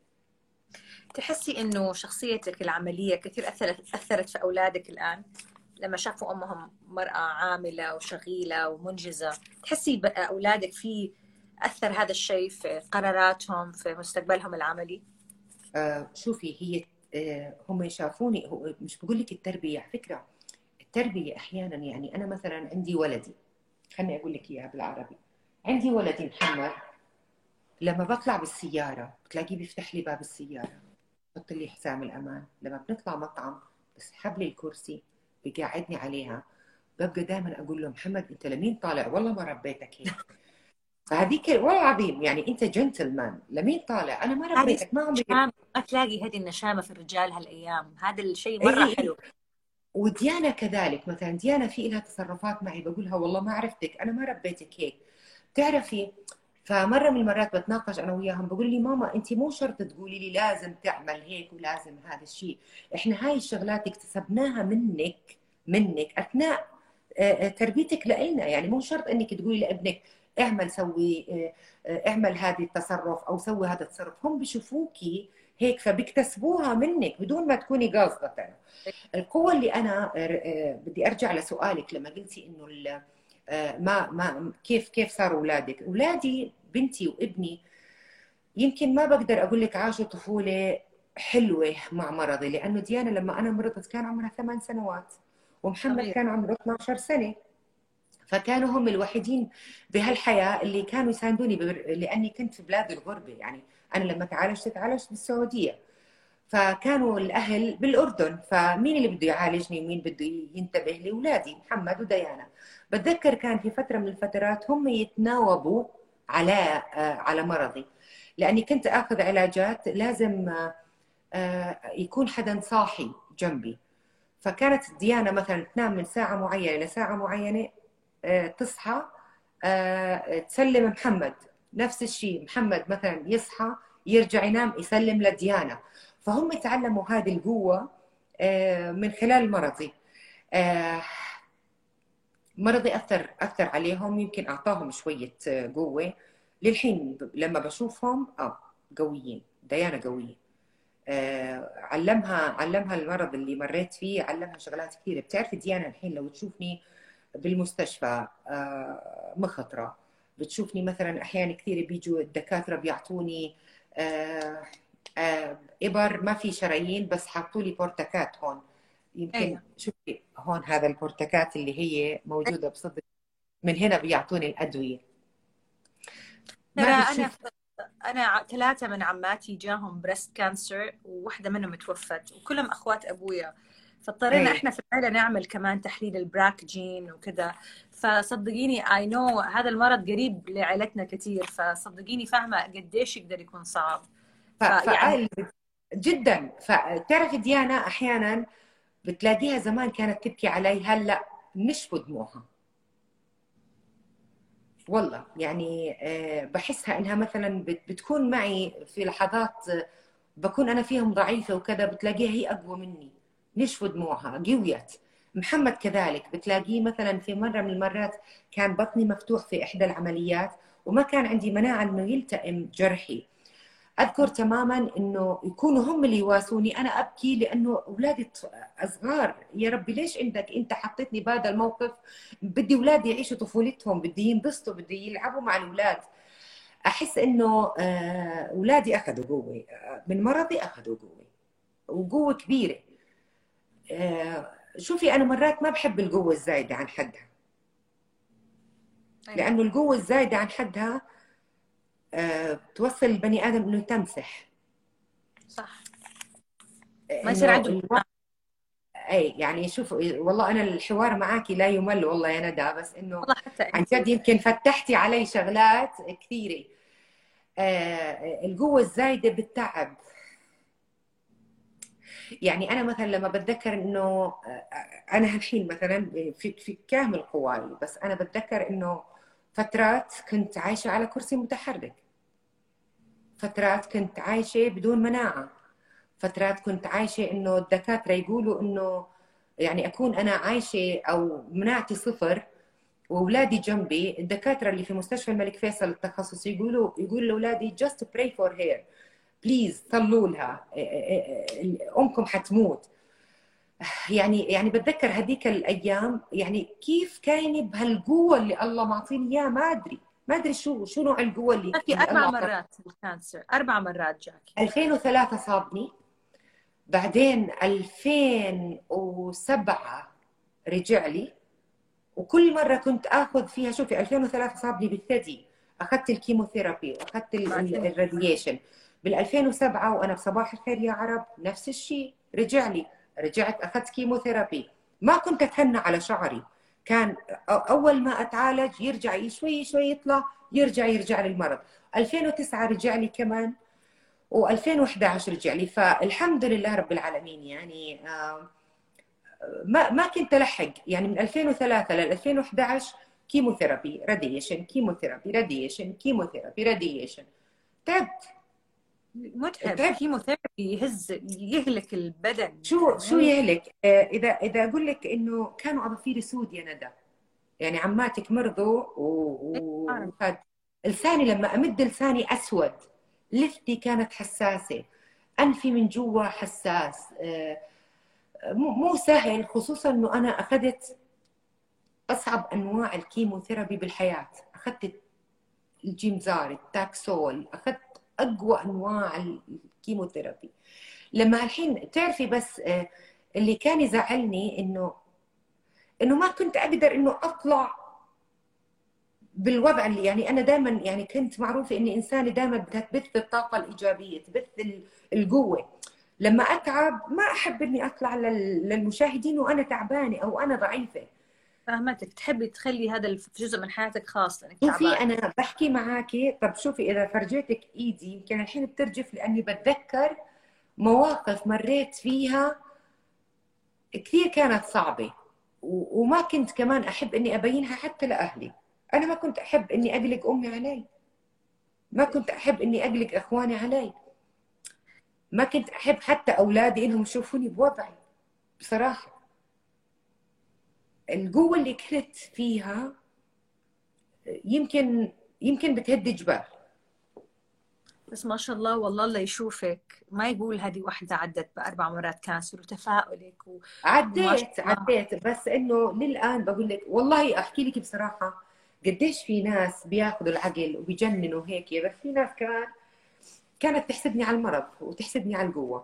تحسي انه شخصيتك العمليه كثير اثرت في اولادك الان لما شافوا امهم مراه عامله وشغيله ومنجزه؟ تحسي اولادك في اثر هذا الشيء في قراراتهم في مستقبلهم العملي؟ شوفي هي هم شافوني. هو مش بقول لك التربيه على فكره، التربيه احيانا يعني انا مثلا عندي ولدي، خليني اقول لك اياها بالعربي. عندي ولدي محمد، لما بطلع بالسياره بتلاقيه بيفتح لي باب السياره، بحط لي حزام الامان. لما بنطلع مطعم بسحب لي الكرسي بقعدني عليها. ببقى دائما اقول له محمد انت لمين طالع؟ والله ما ربيتك هيك. فهذيك والله العظيم يعني انت جنتلمان، لمين طالع؟ انا ما هذه ربيتك، ما عمري. النشامة. ما تلاقي هذه النشامه في الرجال هالايام، هذا الشيء اي مره اي اي. حلو. وديانا كذلك. مثلا ديانا في لها تصرفات معي بقولها والله ما عرفتك، انا ما ربيتك هيك، بتعرفي. فمره من المرات بتناقش انا وياهم، بقول لي ماما انت مو شرط تقولي لي لازم تعمل هيك ولازم هذا الشيء، احنا هاي الشغلات اكتسبناها منك منك اثناء تربيتك لإلنا. يعني مو شرط انك تقولي لابنك اعمل سوي اعمل هذه التصرف او سوي هذا التصرف، هم بشوفوكي هيك فبيكتسبوها منك بدون ما تكوني قاصده. القوه اللي انا بدي ارجع لسؤالك لما قلتي انه ما كيف صاروا اولادك. اولادي بنتي وابني يمكن ما بقدر اقول لك عاشوا طفوله حلوه مع مرضي، لانه ديانا لما انا مرضت كان عمرها 8 سنوات ومحمد صغير. كان عمره 12 سنه، فكانوا هم الوحيدين بهالحياه اللي كانوا يساندوني لاني كنت في بلاد الغربه. يعني انا لما تعالجت بالسعوديه، فكانوا الاهل بالاردن، فمين اللي بده يعالجني ومين بده ينتبه لي؟ اولادي محمد وديانا. بتذكر كان في فتره من الفترات هم يتناوبوا على مرضي، لاني كنت اخذ علاجات لازم يكون حدا صاحي جنبي. فكانت ديانا مثلا تنام من ساعه معينه لساعه معينه، تصحى تسلم محمد، نفس الشيء محمد مثلا يصحى يرجع ينام يسلم لديانا. فهم تعلموا هذه القوة من خلال مرضي. مرضي أثر عليهم، يمكن أعطاهم شوية قوة. للحين لما بشوفهم قويين. ديانا قوية. علمها المرض اللي مريت فيه، علمها شغلات كثيرة. بتعرفي ديانا الحين لو تشوفني بالمستشفى مخطرة، بتشوفني مثلا أحيانا كثير بيجوا الدكاترة بيعطوني إبر ما في شرايين بس حطوا لي بورتكات هون. يمكن ايوه شوفي هون هذا البورتكات اللي هي موجودة بصدر، من هنا بيعطوني الأدوية. ترى ما بتشوف. انا 3 من عماتي جاهم بريست كانسر وواحده منهم توفت وكلهم اخوات ابويا، فاضطرينا أي احنا في العيله نعمل كمان تحليل البراك جين وكذا. فصدقيني اي نو هذا المرض قريب لعائلتنا كثير، فصدقيني فاهمه قديش يقدر يكون صعب. فيعني فقال جدا. فتعرفي ديانا أحيانا بتلاقيها زمان كانت تبكي علي، هلا نشفوا دموعها. والله يعني بحسها انها مثلا بتكون معي في لحظات بكون انا فيهم ضعيفه وكذا، بتلاقيها هي اقوى مني، نشفوا دموعها قويت. محمد كذلك بتلاقيه مثلا في مره من المرات كان بطني مفتوح في احدى العمليات وما كان عندي مناعه انه يلتئم جرحي. اذكر تماما انه يكونوا هم اللي يواسوني، انا ابكي لانه اولادي صغار. يا ربي ليش انت حطيتني بهذا الموقف؟ بدي اولادي يعيشوا طفولتهم، بدي ينبسطوا، بدي يلعبوا مع الاولاد. احس انه اولادي اخذوا قوه من مرضي، اخذوا قوه وقوه كبيره. شوفي انا مرات ما بحب القوه الزايده عن حدها، ايوه لانه القوه الزايده عن حدها توصل البني ادم انه تمسح. صح، ما يصير انه عنده. اي يعني شوف والله انا الحوار معك لا يمل والله يا ندى، بس انه والله حتى عن انت. جد يمكن فتحتي علي شغلات كثيره. القوه الزايده بالتعب. يعني انا مثلا لما بتذكر انه انا الحين مثلا في كامل قواي، بس انا بتذكر انه فترات كنت عايشه على كرسي متحرك، فترات كنت عايشه بدون مناعه، فترات كنت عايشه انه الدكاتره يقولوا انه يعني اكون انا عايشه او مناعتي صفر واولادي جنبي. الدكاتره اللي في مستشفى الملك فيصل التخصصي يقولوا لاولادي just pray for her بليز، صلوا لها امكم حتموت. يعني بتذكر هذيك الايام يعني كيف كاينه بهالقوه اللي الله معطيني اياها. ما ادري شو نوع القوه في اللي الله اربع اعطاني. مرات الكانسر، 4 مرات جاكي. 2003 صابني، بعدين 2007 رجع لي، وكل مرة كنت آخذ فيها. شوفي 2003 صابني بالثدي، أخذت الكيموثيرابي وأخذت معلومة. الراديشن. بال 2007 وأنا بصباح الخير يا عرب نفس الشيء رجع لي، رجعت أخذت كيموثيرابي. ما كنت أتهنى على شعري، كان أول ما أتعالج يرجع شوي شوي يطلع، يرجع للمرض. 2009 رجع لي كمان، و2011 رجع لي. فالحمد لله رب العالمين. يعني ما كنت الحق. يعني من 2003 ل 2011 كيموثيرابي راديشن، كيموثيرابي راديشن، كيموثيرابي راديشن. تعبت. متعب تعبت. الكيموثيرابي، يهلك البدن شو يعني. يهلك؟ اذا اقول لك انه كانوا اظافيري سود يا ندى، يعني عماتك مرضوا عارف. وهذا. لساني لما امد لساني اسود، لثتي كانت حساسه، انفي من جوا حساس. مو سهل، خصوصا انه انا اخذت اصعب انواع الكيموثيرابي بالحياه. اخذت الجيمزار، التاكسول، اخذت اقوى انواع الكيموثيرابي. لما الحين تعرفي بس اللي كان يزعلني انه ما كنت اقدر انه اطلع بالوضع اللي يعني انا دائما يعني كنت معروفه اني انسانه دائما بدها تبث الطاقه الايجابيه، تبث القوه. لما اتعب ما احب اني اطلع للمشاهدين وانا تعبانه او انا ضعيفه. فهمتك، تحبي تخلي هذا جزء من حياتك خاص لانك شوفي تعبانه. انا بحكي معاكي، طب شوفي اذا فرجيتك ايدي يمكن الحين بترجف لاني بتذكر مواقف مريت فيها كثير كانت صعبة، وما كنت كمان أحب إني أبينها حتى لأهلي. أنا ما كنت أحب إني أقلق أمي علي، ما كنت أحب إني أقلق إخواني علي، ما كنت أحب حتى أولادي إنهم يشوفوني بوضعي. بصراحة القوة اللي كنت فيها يمكن بتهد جبال. بس ما شاء الله، والله الله يشوفك، ما يقول هذه واحدة عدت بأربع مرات كانسر، وتفاؤلك وما شاء عديت الله. عديت، بس إنه للآن بقول لك والله أحكي لك بصراحة، قديش في ناس بياخذوا العقل وبيجننوا هيك، بس في ناس كمان كانت تحسدني على المرض وتحسدني على القوة.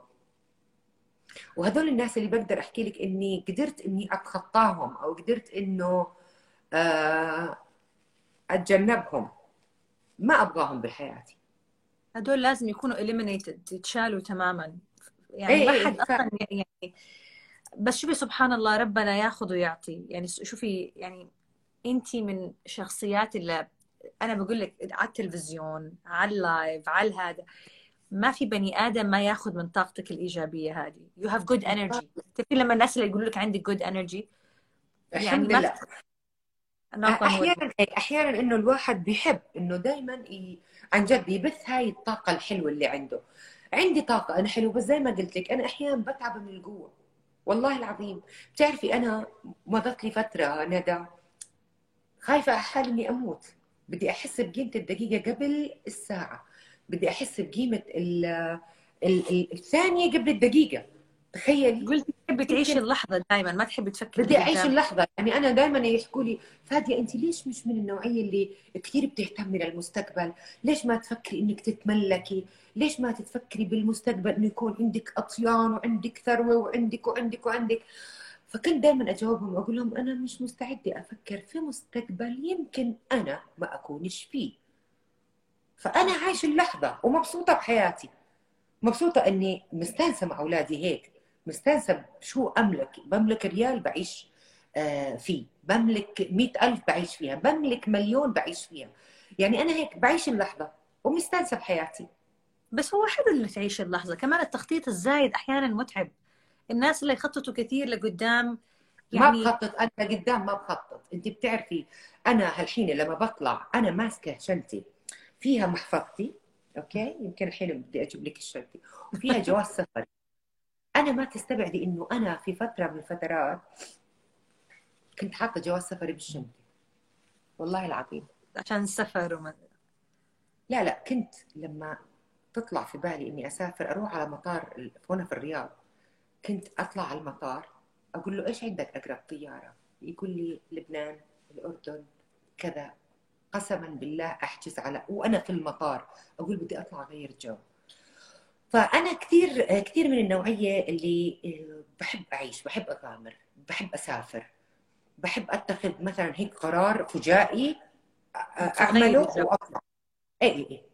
وهذول الناس اللي بقدر احكي لك اني قدرت اني اتخطاهم او قدرت انه آه، اتجنبهم، ما ابغاهم بحياتي. هدول لازم يكونوا eliminated، يتشالوا تماما. اي يعني ما اي حد أصلا يعني. بس شوفي سبحان الله، ربنا ياخذ ويعطي. يعني شوفي يعني انت من شخصيات اللي انا بقول لك على التلفزيون، على اللايف، على هذا، ما في بني ادم ما ياخذ من طاقتك الايجابيه هذه. you have good energy. تعرفين لما الناس اللي يقولوا لك عندك good energy، يعني الحمد ما لله. في knock on wood. احيانا انه الواحد بيحب انه دائما عن جد يبث هاي الطاقه الحلوه اللي عنده. عندي طاقه انا حلوه، بس زي ما قلت لك انا احيانا بتعب من القوه، والله العظيم. بتعرفي انا مضت لي فتره ندى خايفة على حالي إني أموت، بدي أحس بقيمة الدقيقة قبل الساعة، بدي أحس بقيمة الثانية قبل الدقيقة. تخيلي. قلت تحبي تعيشي يمكن اللحظه دائما، ما تحبي تفكري بدي أعيش لقدام. اللحظة. يعني أنا دائما يحكوا لي فادية أنت ليش مش من النوعية اللي كثير بتهتمي للمستقبل؟ ليش ما تفكري إنك تتملكي؟ ليش ما تتفكري بالمستقبل إنه يكون عندك أطيان وعندك ثروة وعندك وعندك وعندك؟ فكنت دائما اجاوبهم واقول لهم انا مش مستعده افكر في مستقبل يمكن انا ما اكونش فيه. فانا صح. عايش اللحظه ومبسوطه بحياتي، مبسوطه اني مستانسه مع اولادي هيك، مستانسه بشو املك. بملك ريال بعيش فيه، بملك 100,000 بعيش فيها، بملك مليون بعيش فيها. يعني انا هيك بعيش اللحظه ومستانسه بحياتي. بس هو حلو انك تعيشي اللحظه، كمان التخطيط الزايد احيانا متعب. الناس اللي يخططوا كثير لقدام ما يعني. بخطط انا لقدام، ما بخطط. انت بتعرفي انا هالحين لما بطلع انا ماسكه شنطتي فيها محفظتي، اوكي، يمكن الحين بدي اجيب لك الشنطه، وفيها جواز سفر. انا ما تستبعدي انه انا في فتره من الفترات كنت حاطه جواز سفري بالشنطه، والله العظيم. عشان السفر لا لا، كنت لما تطلع في بالي اني اسافر اروح على مطار وانا في الرياض، كنت اطلع على المطار اقول له ايش عندك اقرب طياره؟ يقول لي لبنان، الاردن، كذا. قسما بالله احجز على وانا في المطار اقول بدي اطلع اغير جو. فانا كثير من النوعيه اللي بحب اعيش، بحب اغامر، بحب اسافر، بحب اتخذ مثلا هيك قرار فجائي اعمله تغيري جو. واطلع. اي اي اي.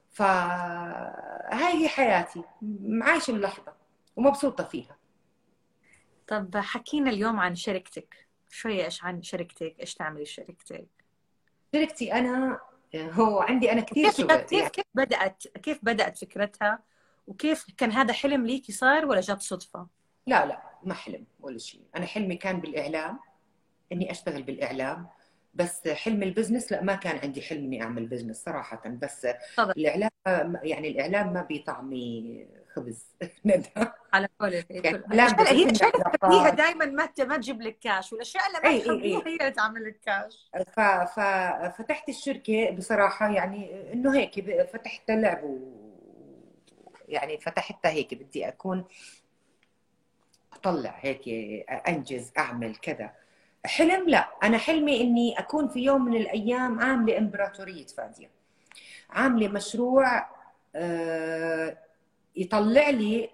فهاي هي حياتي، معايشه اللحظه ومبسوطه فيها. طب حكينا اليوم عن شركتك شوية، ايش عن شركتك، ايش تعملي في شركتك؟ شركتي انا هو عندي انا كثير كيف شغل يعني. كيف بدأت فكرتها؟ وكيف كان هذا حلم ليكي صار ولا جات صدفة؟ لا لا، ما حلم ولا شيء. انا حلمي كان بالاعلام، اني اشتغل بالاعلام. بس حلم البزنس لا، ما كان عندي حلم اني اعمل بزنس صراحة. بس تفضل. الاعلام، يعني الاعلام ما بيطعمي خبز ندى. على قولك، يعني الاعلام الاشياء هي بيعرفني الاشياء على اللي تحبيها العلاقات. دائما ما تجيب لك كاش، والاشياء اللي ما اي اي تحبيها اي. هي اللي تعمل لك كاش. ففتحت الشركة بصراحة، يعني انه هيك فتحت لعب يعني فتحتها هيك بدي اكون اطلع هيك، انجز، اعمل كذا. حلم لا، انا حلمي اني اكون في يوم من الايام عامله امبراطوريه فاديه، عامله مشروع يطلع لي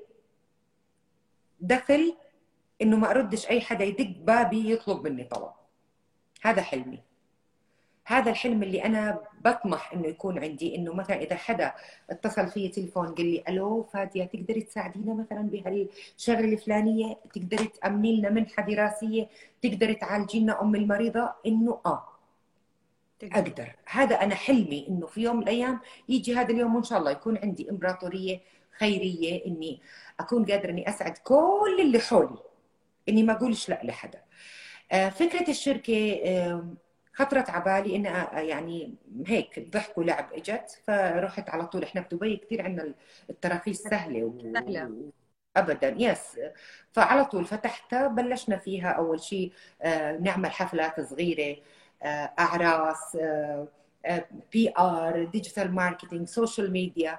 دخل، انه ما اردش اي حدا يدق بابي يطلب مني طلب. هذا حلمي، هذا الحلم اللي انا بطمح انه يكون عندي. انه مثلا اذا حدا اتصل في تليفون قال لي الو فاديه، تقدري تساعدينا مثلا بهالشغله الفلانيه، تقدري تامني لنا منحه دراسيه، تقدري تعالجي لنا ام المريضه، انه تقدر. اقدر. هذا انا حلمي، انه في يوم من الايام يجي هذا اليوم وان شاء الله يكون عندي امبراطوريه خيريه، اني اكون قادره اني اسعد كل اللي حولي، اني ما اقولش لا لحدا. فكره الشركه خطرت على بالي انها يعني هيك ضحك ولعب اجت، فرحت على طول. احنا بدبي كثير عندنا التراخيص سهله سهله. ابدا يس. فعلى طول فتحتها، بلشنا فيها اول شيء نعمل حفلات صغيره، اعراس، بي ار، ديجيتال ماركتينج، سوشيال ميديا.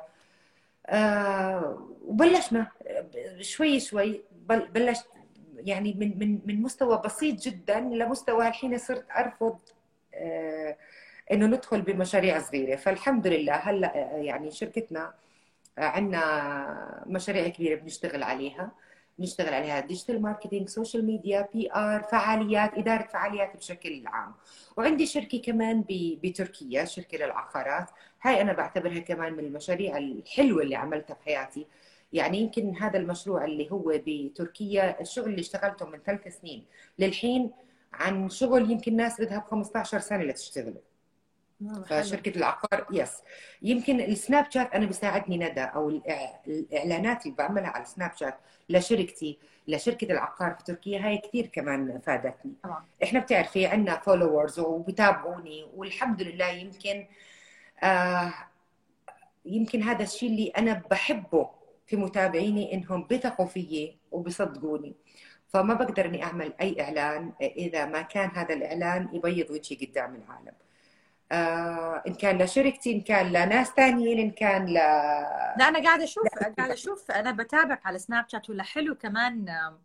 وبلشنا شوي شوي، بلشت يعني من مستوى بسيط جدا لمستوى الحين صرت ارفض انه ندخل بمشاريع صغيره. فالحمد لله هلا يعني شركتنا عندنا مشاريع كبيره بنشتغل عليها، بنشتغل عليها ديجيتال ماركتينج، سوشيال ميديا، بي ار، فعاليات، اداره فعاليات بشكل عام. وعندي شركه كمان بتركيا، شركه للعقارات. هاي انا بعتبرها كمان من المشاريع الحلوه اللي عملتها بحياتي. يعني يمكن هذا المشروع اللي هو بتركيا، الشغل اللي اشتغلته من 3 سنين للحين، عن شغل يمكن ناس بدها ب 15 سنه لتشتغله. حلو. فشركة العقار يس. يمكن السناب شات أنا بيساعدني ندى، أو الإعلانات اللي بعملها على السناب شات لشركتي، لشركة العقار في تركيا، هاي كثير كمان فادتني. طبعا. إحنا بتعرفي عندنا فولورز وبتابعوني، والحمد لله. آه يمكن هذا الشيء اللي أنا بحبه في متابعيني، إنهم بيثقوا فيي وبيصدقوني. فما بقدر إني أعمل أي إعلان إذا ما كان هذا الإعلان يبيض وجهي قدام العالم. ان كان لشركتي، ان كان لناس ثانيين، ان كان لا انا قاعده اشوف انا بتابعك على سناب شات، ولا حلو كمان.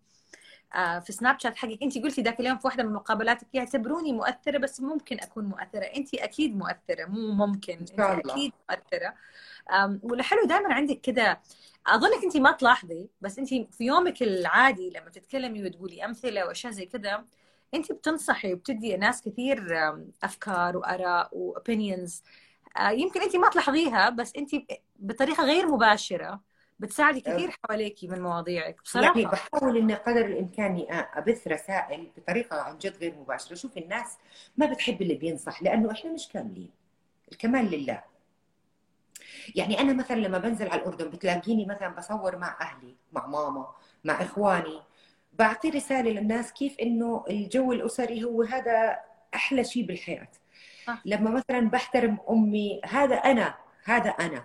في سناب شات حقك انت قلتي ذاك اليوم في واحده من مقابلاتك يعتبروني مؤثره، بس ممكن اكون مؤثره. انت اكيد مؤثره، مو ممكن، ان انت شاء الله. اكيد مؤثره. ولا حلو دائما عندك كذا. اظنك انت ما تلاحظي، بس انت في يومك العادي لما تتكلمي وتقولي امثله واشياء زي كذا، انت بتنصحي وبتدي ناس كثير افكار واراء واوبينيونز. يمكن انت ما تلاحظيها، بس انت بطريقه غير مباشره بتساعدي كثير حواليكي من مواضيعك يعني بصراحه. بحاول ان قدر الامكان إني ابث رسائل بطريقه عن جد غير مباشره. شوف الناس ما بتحب اللي بينصح، لانه احنا مش كاملين، الكمال لله. يعني انا مثلا لما بنزل على الاردن بتلاقيني مثلا بصور مع اهلي، مع ماما، مع اخواني، بعطي رساله للناس كيف انه الجو الاسري هو هذا احلى شيء بالحياه. صح. لما مثلا بحترم امي، هذا انا، هذا انا.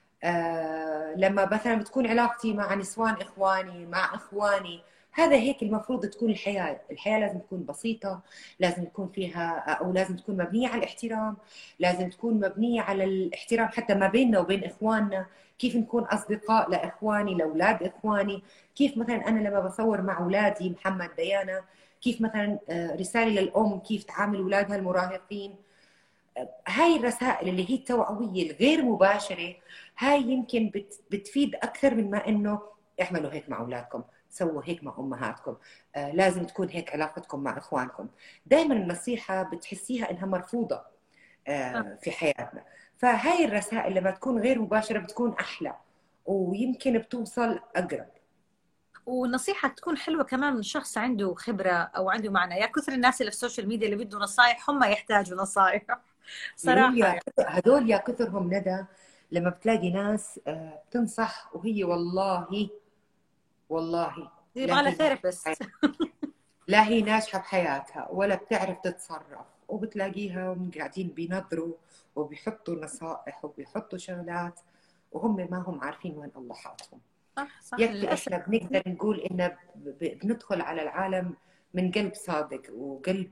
لما مثلا بتكون علاقتي مع نسوان اخواني، مع اخواني، هذا هيك المفروض تكون الحياه. الحياه لازم تكون بسيطه، لازم يكون فيها، او لازم تكون مبنيه على الاحترام، لازم تكون مبنيه على الاحترام حتى ما بيننا وبين اخواننا. كيف نكون اصدقاء لاخواني، لاولاد اخواني. كيف مثلا انا لما بصور مع اولادي محمد ديانا، كيف مثلا رساله للام كيف تعامل اولادها المراهقين. هاي الرسائل اللي هي التوعوية الغير مباشرة، هاي يمكن بتفيد أكثر من ما إنه اعملوا هيك مع أولادكم، سووا هيك مع أمهاتكم، لازم تكون هيك علاقتكم مع إخوانكم. دائما النصيحة بتحسيها إنها مرفوضة في حياتنا. فهاي الرسائل لما تكون غير مباشرة بتكون أحلى، ويمكن بتوصل أقرب. والنصيحة تكون حلوة كمان من شخص عنده خبرة أو عنده معنى. يا كثر الناس اللي في السوشيال ميديا اللي بده نصايح، هم يحتاجوا نصايح صراحة يا يعني. هدول يا كثرهم ندى. لما بتلاقي ناس بتنصح وهي والله لا يبغى لها هي ناجحة، ثيرابيست. لا هي ناجحة بحياتها، ولا بتعرف تتصرف، وبتلاقيها قاعدين بينظروا وبيحطوا نصائح وبيحطوا شغلات وهم ما هم عارفين وين الله حاطهم. صح صح يكفي للاسف. احنا بنقدر نقول ان بندخل على العالم من قلب صادق وقلب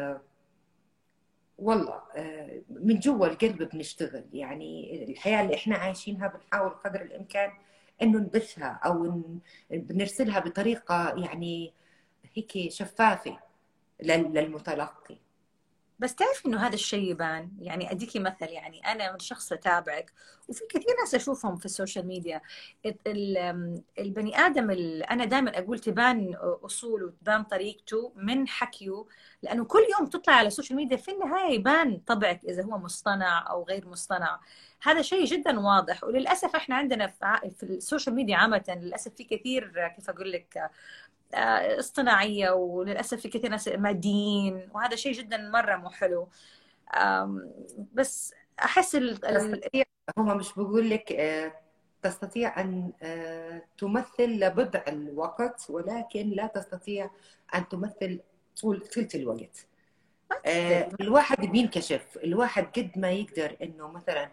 والله من جوا القلب بنشتغل. يعني الحياة اللي احنا عايشينها بنحاول قدر الامكان انه نبثها او بنرسلها بطريقة يعني هيك شفافة للمتلقي. بس تعرفي انه هذا الشيء يبان، يعني اديكي مثل، يعني انا من شخص اتابعك وفي كثير ناس اشوفهم في السوشيال ميديا، البني ادم انا دائما اقول تبان اصوله وتبان طريقته من حكيه، لانه كل يوم تطلع على السوشيال ميديا في النهايه يبان طبعك اذا هو مصطنع او غير مصطنع. هذا شيء جدا واضح، وللاسف احنا عندنا في السوشيال ميديا عامه للاسف في كثير كيف اقول لك اصطناعية، وللأسف في كثير ناس ماديين، وهذا شيء جدا مرة مو حلو. بس أحس تستطيع، هم مش بقول لك تستطيع أن تمثل لبضع الوقت ولكن لا تستطيع أن تمثل طول ثلث الوقت. الواحد بينكشف، الواحد قد ما يقدر انه مثلا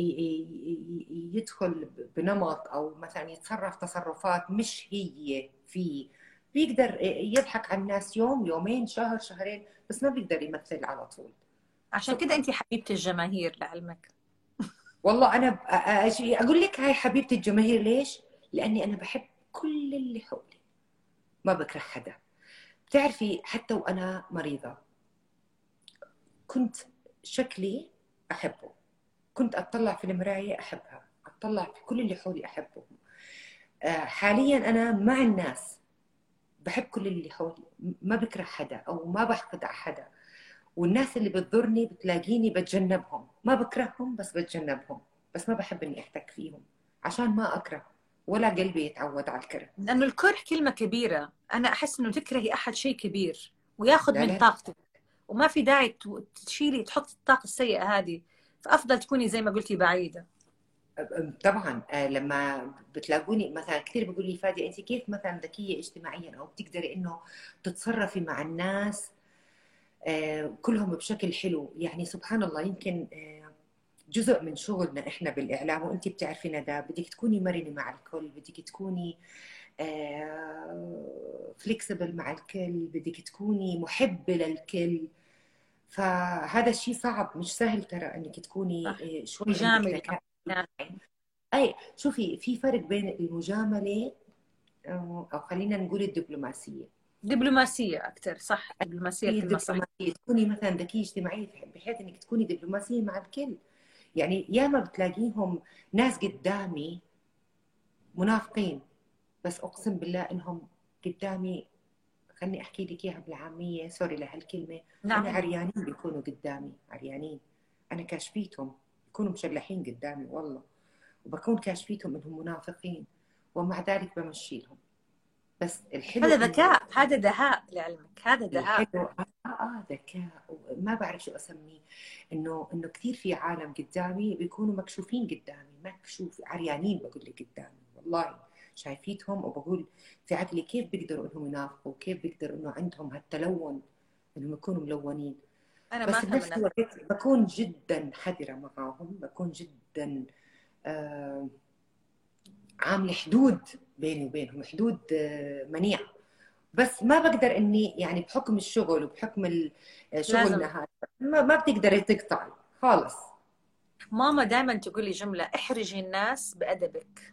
يدخل بنمط او مثلا يتصرف تصرفات مش هي فيه، بيقدر يضحك على الناس يوم يومين شهر شهرين، بس ما بيقدر يمثل على طول. عشان كده شكرا. أنت حبيبة الجماهير لعلمك. والله انا اقول لك هاي حبيبة الجماهير ليش؟ لاني انا بحب كل اللي حولي، ما بكره حدا. بتعرفي حتى وانا مريضة كنت شكلي احبه، كنت أطلع في المراية أحبها، أطلع في كل اللي حولي أحبهم. حاليا أنا مع الناس بحب كل اللي حولي، ما بكره حدا أو ما بحقد على حدا. والناس اللي بتضرني بتلاقيني بتجنبهم، ما بكرههم بس بتجنبهم، بس ما بحب إني أحتك فيهم عشان ما أكره ولا قلبي يتعود على الكره. لأنه الكره كلمة كبيرة، أنا أحس إنه تكرهي أحد شيء كبير وياخذ لا من لا طاقتك، وما في داعي تشيلي تحطي الطاقة السيئة هذه، فأفضل تكوني زي ما قلتي بعيدة. طبعا لما بتلاقوني مثلا كثير بيقول لي فادي انت كيف مثلا ذكيه اجتماعيا او بتقدري انه تتصرفي مع الناس كلهم بشكل حلو. يعني سبحان الله، يمكن جزء من شغلنا احنا بالاعلام، وانت بتعرفي ندى، بدك تكوني مرنه مع الكل، بدك تكوني فليكسبل مع الكل، بدك تكوني محبه للكل. فهذا الشيء صعب، مش سهل ترى انك تكوني صح. شوي عندك مجاملة. ذكاء. اي شوفي، في فرق بين المجامله او خلينا نقول الدبلوماسيه. دبلوماسية أكثر، صح، دبلوماسية هي الكلمة صح. الدبلوماسيه تكوني مثلا ذكيه اجتماعيه بحيث انك تكوني دبلوماسيه مع الكل. يعني ياما بتلاقيهم ناس قدامي منافقين، بس اقسم بالله انهم قدامي، خلني احكي لك اياها بالعاميه، سوري لهالكلمه، انا نعم. عريانين بيكونوا قدامي، عريانين، انا كاشفيتهم، بيكونوا مشلحين قدامي والله، وبكون كاشفيتهم انهم منافقين، ومع ذلك بمشي لهم. بس الحلو هذا انه ذكاء، هذا دهاء لعلمك، هذا دهاء. الحلو ذكاء، ما بعرف شو اسميه، انه كثير في عالم قدامي بيكونوا مكشوفين قدامي، مكشوف عريانين، بقول لك قدامي والله شايفيتهم وبقول في عقلي كيف بيقدروا انهم ينافقوا، كيف بيقدروا انه عندهم هالتلون، انهم يكونوا ملونين. أنا ما بس أفهم بنفس الناس. الوقت بكون جدا حذرة معاهم، بكون جدا آه عامله حدود بيني وبينهم، حدود منيعه. بس ما بقدر اني يعني بحكم الشغل وبحكم لازم. شغلنا هذا ما بتقدري تقطعي خالص. ماما دائما تقول لي جملة: احرجي الناس بأدبك.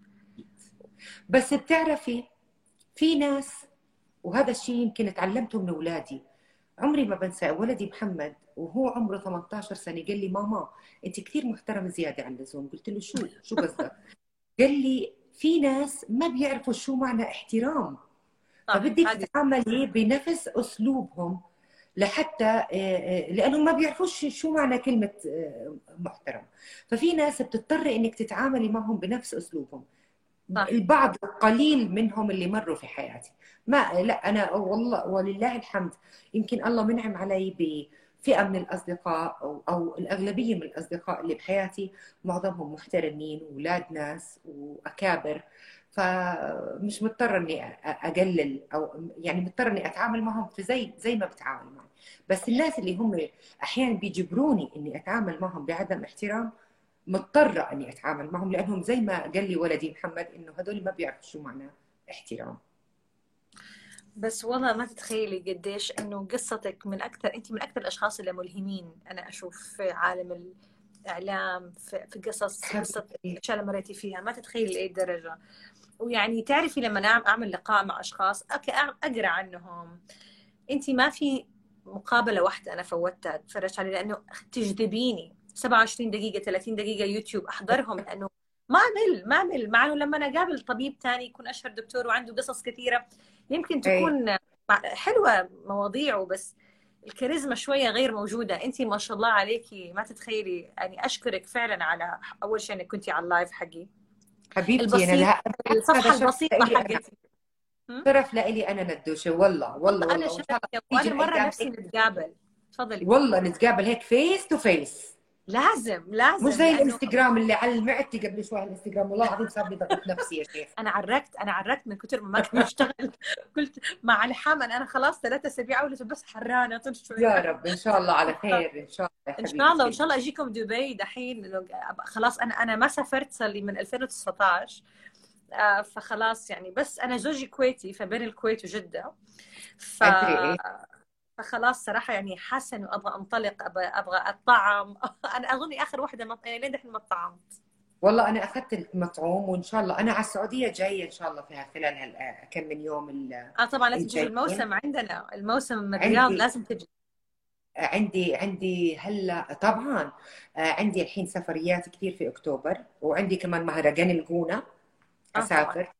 بس بتعرفي في ناس، وهذا الشيء يمكن تعلمته من اولادي، عمري ما بنسى ولدي محمد وهو عمره 18 سنه قال لي ماما انت كثير محترمه زياده عن اللزوم. قلت له شو قصدك؟ قال لي في ناس ما بيعرفوا شو معنى احترام، صح فبدك هذه. تتعاملي بنفس اسلوبهم لحتى لانهم ما بيعرفوش شو معنى كلمه محترم. ففي ناس بتضطري انك تتعاملي معهم بنفس اسلوبهم. صح. البعض قليل منهم اللي مروا في حياتي، ما لا انا والله ولله الحمد، يمكن الله منعم علي بفئه من الاصدقاء او الاغلبيه من الاصدقاء اللي بحياتي معظمهم محترمين واولاد ناس واكابر. فمش مضطره اني اقلل، او يعني مضطره اني اتعامل معهم في زي ما بتعامل معي. بس الناس اللي هم احيانا بيجبروني اني اتعامل معهم بعدم احترام، مضطره اني اتعامل معهم، لانهم زي ما قال لي ولدي محمد انه هذول ما بيعرفوا شو معناه احترام. بس والله ما تتخيلي قديش انه قصتك من اكثر، انت من اكثر الاشخاص اللي ملهمين انا اشوف في عالم الاعلام، في قصه حبيبتي. الاشياء اللي مريتي فيها، ما تتخيلي لاي درجه. ويعني تعرفي لما اعمل لقاء مع اشخاص اقرا عنهم، انت ما في مقابله واحده انا فوتها اتفرجت عليها، لانه تجذبيني 27 دقيقه 30 دقيقه يوتيوب احضرهم، لانه ما أمل مع انه لما انا اقابل طبيب ثاني يكون اشهر دكتور وعنده قصص كثيره يمكن ايه تكون حلوه مواضيعه، بس الكاريزما شويه غير موجوده. انت ما شاء الله عليكي ما تتخيلي، يعني اشكرك فعلا على اول شيء انك كنتي على اللايف حقي حبيبتي، انا البسيط، لا، بالعكس هذا الصفحه شرف البسيطه لإلي انا، حقتي. م? شرف لإلي انا ندوشه، والله والله والله انا والله، وان شاء شرف، الله تيجي وانا مره الايام نفسي هيك، نتقابل. تفضلي. والله نتقابل هيك فيس تو فيس، لازم مش لازم، زي لانه الانستغرام اللي على معدتي قبل شوي. الانستغرام والله العظيم صار لي ضغط نفسي يا شيخ. انا عرقت من كثر ما كان يشتغل. قلت مع الحمل انا خلاص 3 اسابيع اول بس حرانه طول يا شويه. رب ان شاء الله على خير، ان شاء الله يا ان شاء الله، وان حبيبتي. شاء الله اجيكم دبي دحين، خلاص انا ما سافرت صار لي من 2019. فخلاص يعني، بس انا زوجي كويتي فبين الكويت وجده. ف ادري ايه. فخلاص صراحه يعني حاسه انه ابغى انطلق، ابغى اطعم. انا اظني اخر واحده يعني لين دحين ما طعمت. والله انا اخذت المطعوم، وان شاء الله انا على السعوديه جايه ان شاء الله فيها خلال كم من يوم اه طبعا لازم تجي الجايين. الموسم عندنا، الموسم من الرياض عندي لازم تجي. عندي هلا طبعا، عندي الحين سفريات كثير في اكتوبر، وعندي كمان مهرجان الجونه اه طبعا. اسافر.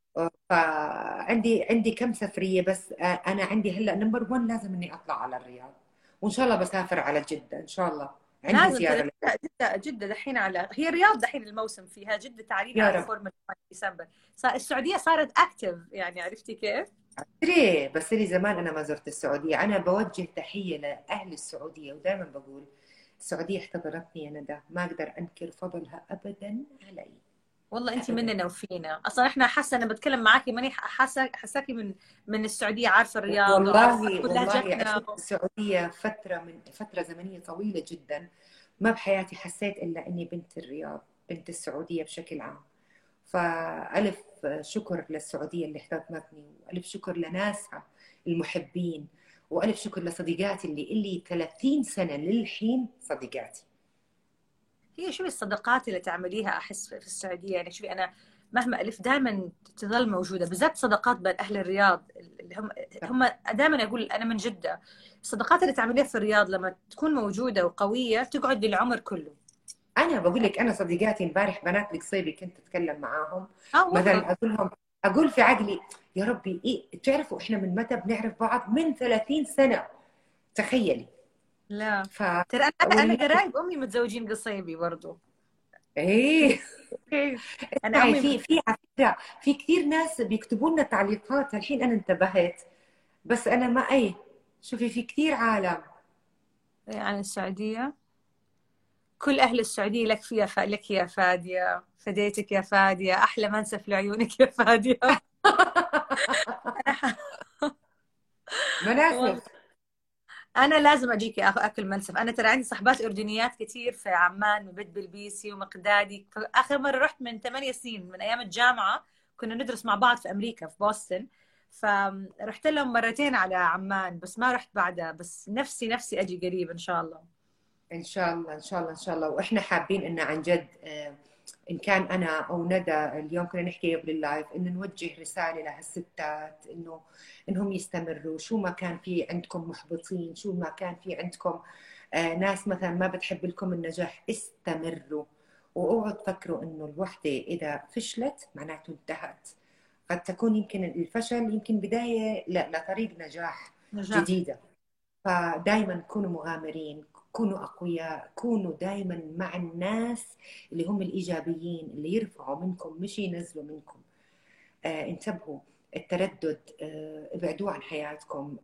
فعندي كم سفريه، بس انا عندي هلا نمبر 1 لازم اني اطلع على الرياض، وان شاء الله بسافر على جده ان شاء الله. عندي لازم زياره جدة دحين على، هي الرياض دحين الموسم فيها، جدة تعلينا يا على رب. الفورمولا 1 ديسمبر. السعودية صارت اكتف، يعني عرفتي كيف؟ ليه بس لي زمان انا ما زرت السعوديه. انا بوجه تحيه لاهل السعوديه، ودائما بقول السعوديه احتضنتني يا ندى، ما اقدر انكر فضلها ابدا علي. والله انت ابدا. مننا وفينا اصلا، احنا حاسه انا بتكلم معاكي ماني حاساكي من السعوديه، عارفه الرياض وعارفه والله كل والله لهجتنا. اشوف السعوديه فتره زمنيه طويله جدا، ما بحياتي حسيت الا اني بنت الرياض، بنت السعوديه بشكل عام. فألف شكر للسعودية اللي احتضنتني، وألف شكر لناسها المحبين، وألف شكر لصديقاتي اللي 30 سنة للحين صديقاتي. هي شوفي الصداقات اللي تعمليها احس في السعوديه، يعني شوفي انا مهما الف دائما تظل موجوده، بالذات صداقات بين اهل الرياض اللي هم دائما اقول انا من جده. الصداقات اللي تعمليها في الرياض لما تكون موجوده وقويه تقعد للعمر كله. أنا بقول لك، أنا صديقاتي امبارح بنات القصيبي كنت أتكلم معاهم، اه والله. مثلا أقول لهم، أقول في عقلي يا ربي إيه، تعرفوا إحنا من متى بنعرف بعض؟ من 30 سنة، تخيلي. لا ف ترى انا والله قرايب امي متزوجين قصيبي برضو. إيه. اوكي. انا اسمعي، امي في على فكرة في كثير ناس بيكتبوا لنا تعليقات، الحين أنا انتبهت، بس انا ما اي، شوفي في كثير عالم. عن السعوديه، كل اهل السعوديه لك فيها لك يا فاديه، فديتك يا فاديه، احلى منسف لعيونك يا فاديه. انا والله مناسف. انا لازم اجيكي اكل منسف. انا ترى عندي صحبات اردنيات كثير في عمان وبيت بلبيسي ومقدادي. اخر مره رحت من 8 سنين من ايام الجامعه، كنا ندرس مع بعض في امريكا في بوسطن، فرحت لهم مرتين على عمان بس ما رحت بعدها، بس نفسي اجي قريب ان شاء الله. ان شاء الله ان شاء الله ان شاء الله. واحنا حابين ان عن جد، ان كان انا او ندى اليوم كنا نحكي قبل اللايف، انه نوجه رساله لهالستات، انهم يستمروا، شو ما كان في عندكم محبطين، شو ما كان في عندكم ناس مثلا ما بتحب لكم النجاح، استمروا. واوعوا تفكروا انه الوحده اذا فشلت معناته انتهت. قد تكون يمكن الفشل يمكن بدايه لطريق نجاح نجاح. جديده. فدائما كونوا مغامرين، كونوا أقوياء، كونوا دائما مع الناس اللي هم الإيجابيين، اللي يرفعوا منكم مش ينزلوا منكم. انتبهوا، التردد ابعدوه عن حياتكم،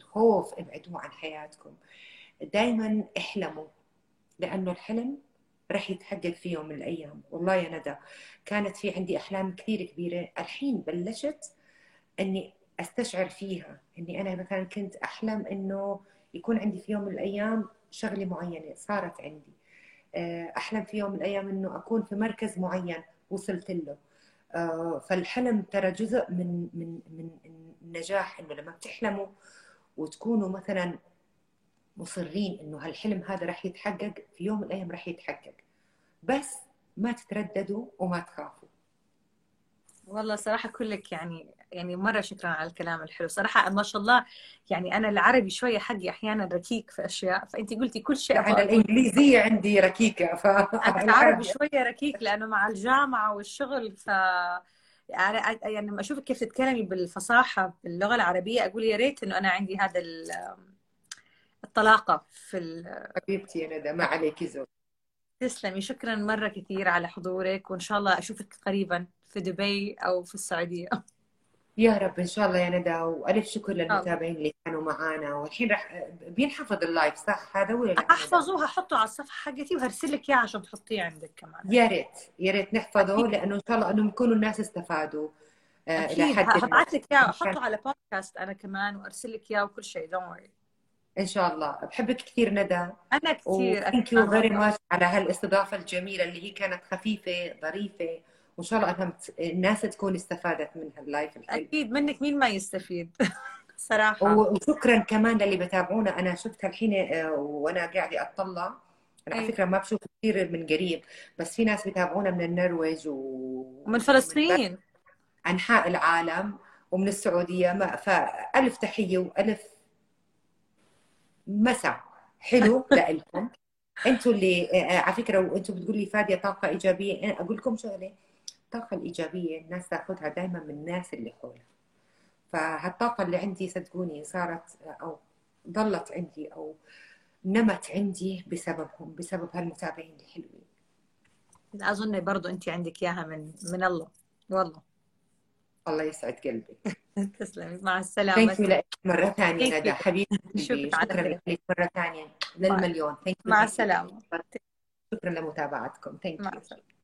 الخوف ابعدوه عن حياتكم. دائما احلموا، لأنه الحلم رح يتحقق في يوم من الأيام. والله يا ندى كانت في عندي أحلام كثير كبيرة، الحين بلشت أني أستشعر فيها. أني أنا مثلا كنت أحلم أنه يكون عندي في يوم من الأيام شغلة معينة صارت عندي. أحلم في يوم من الأيام أنه أكون في مركز معين وصلت له. فالحلم ترى جزء من النجاح، انه لما بتحلموا وتكونوا مثلا مصرين انه هالحلم هذا رح يتحقق في يوم من الايام، رح يتحقق. بس ما تترددوا وما تخافوا. والله صراحة كلك يعني مرة شكرا على الكلام الحلو صراحة، ما شاء الله. يعني أنا العربي شوية حقي أحيانا ركيك في أشياء، فأنت قلتي كل شيء لا أبغى انا أقول. الانجليزيه عندي ركيكه أنا العربي فالعربي. شوية ركيك لأنه مع الجامعة والشغل، يعني لما أشوفك كيف تتكلمي بالفصاحة باللغة العربية أقول يا ريت إنه أنا عندي هذا الطلاقة في حبيبتي يا ندى ما عليك زود. تسلمي، شكرا مرة كثير على حضورك، وإن شاء الله أشوفك قريبا في دبي أو في السعودية. يا رب ان شاء الله يا ندى، والف شكر الله للمتابعين اللي كانوا معانا. والحين راح بينحفظ اللايف صح هذا ولا لا يا ندى؟ احفظه، هحطه على الصفحه حقتي وهرسل لك اياه عشان تحطيه عندك كمان. يا ريت يا ريت اكيد نحفظه، لانه ان شاء الله انه يكونوا الناس استفادوا الى اكيد حد ما. هبعت لك اياه، كان احطه على بودكاست انا كمان وارسل لك اياه وكل شيء، دونت وري. ان شاء الله. بحبك كثير ندى، انا كثير، انا وثانك يو كمان فيري والله. ماتش على هالاستضافه الجميله اللي هي كانت خفيفه ظريفه. وان شاء الله انها الناس تكون استفادت من هاللايف الحلو. اكيد منك مين ما يستفيد صراحه. وشكرا كمان للي بتابعونا. انا شفتها الحين وانا قاعده اطلع. انا على اي، فكره ما بشوف كثير من قريب، بس في ناس بتابعونا من النرويج ومن ومن فلسطين. أنحاء العالم ومن السعودية. فألف تحية وألف مساء حلو لكم. انتوا اللي على فكرة، وانتوا بتقول لي فادية طاقة إيجابية، أنا أقول لكم شغلة. الطاقة الإيجابية الناس تاخذها دائما من الناس اللي حولها. فهالطاقة اللي عندي صدقوني صارت أو ضلت عندي أو نمت عندي بسببهم، بسبب هالمتابعين الحلوين. اظن برضو انت عندك اياها من الله والله. الله يسعد قلبك. تسلمي، مع السلامه. ثانك يو لك مرة ثانية ثانك ندى يو. حبيبتي قلبي، نشوفك على شكرا خير. لك مرة ثانية مع للمليون. ثانك يو مع ثانك يو ثانك السلامه. يو. شكرا لمتابعتكم. ثانك مع يو. السلامه.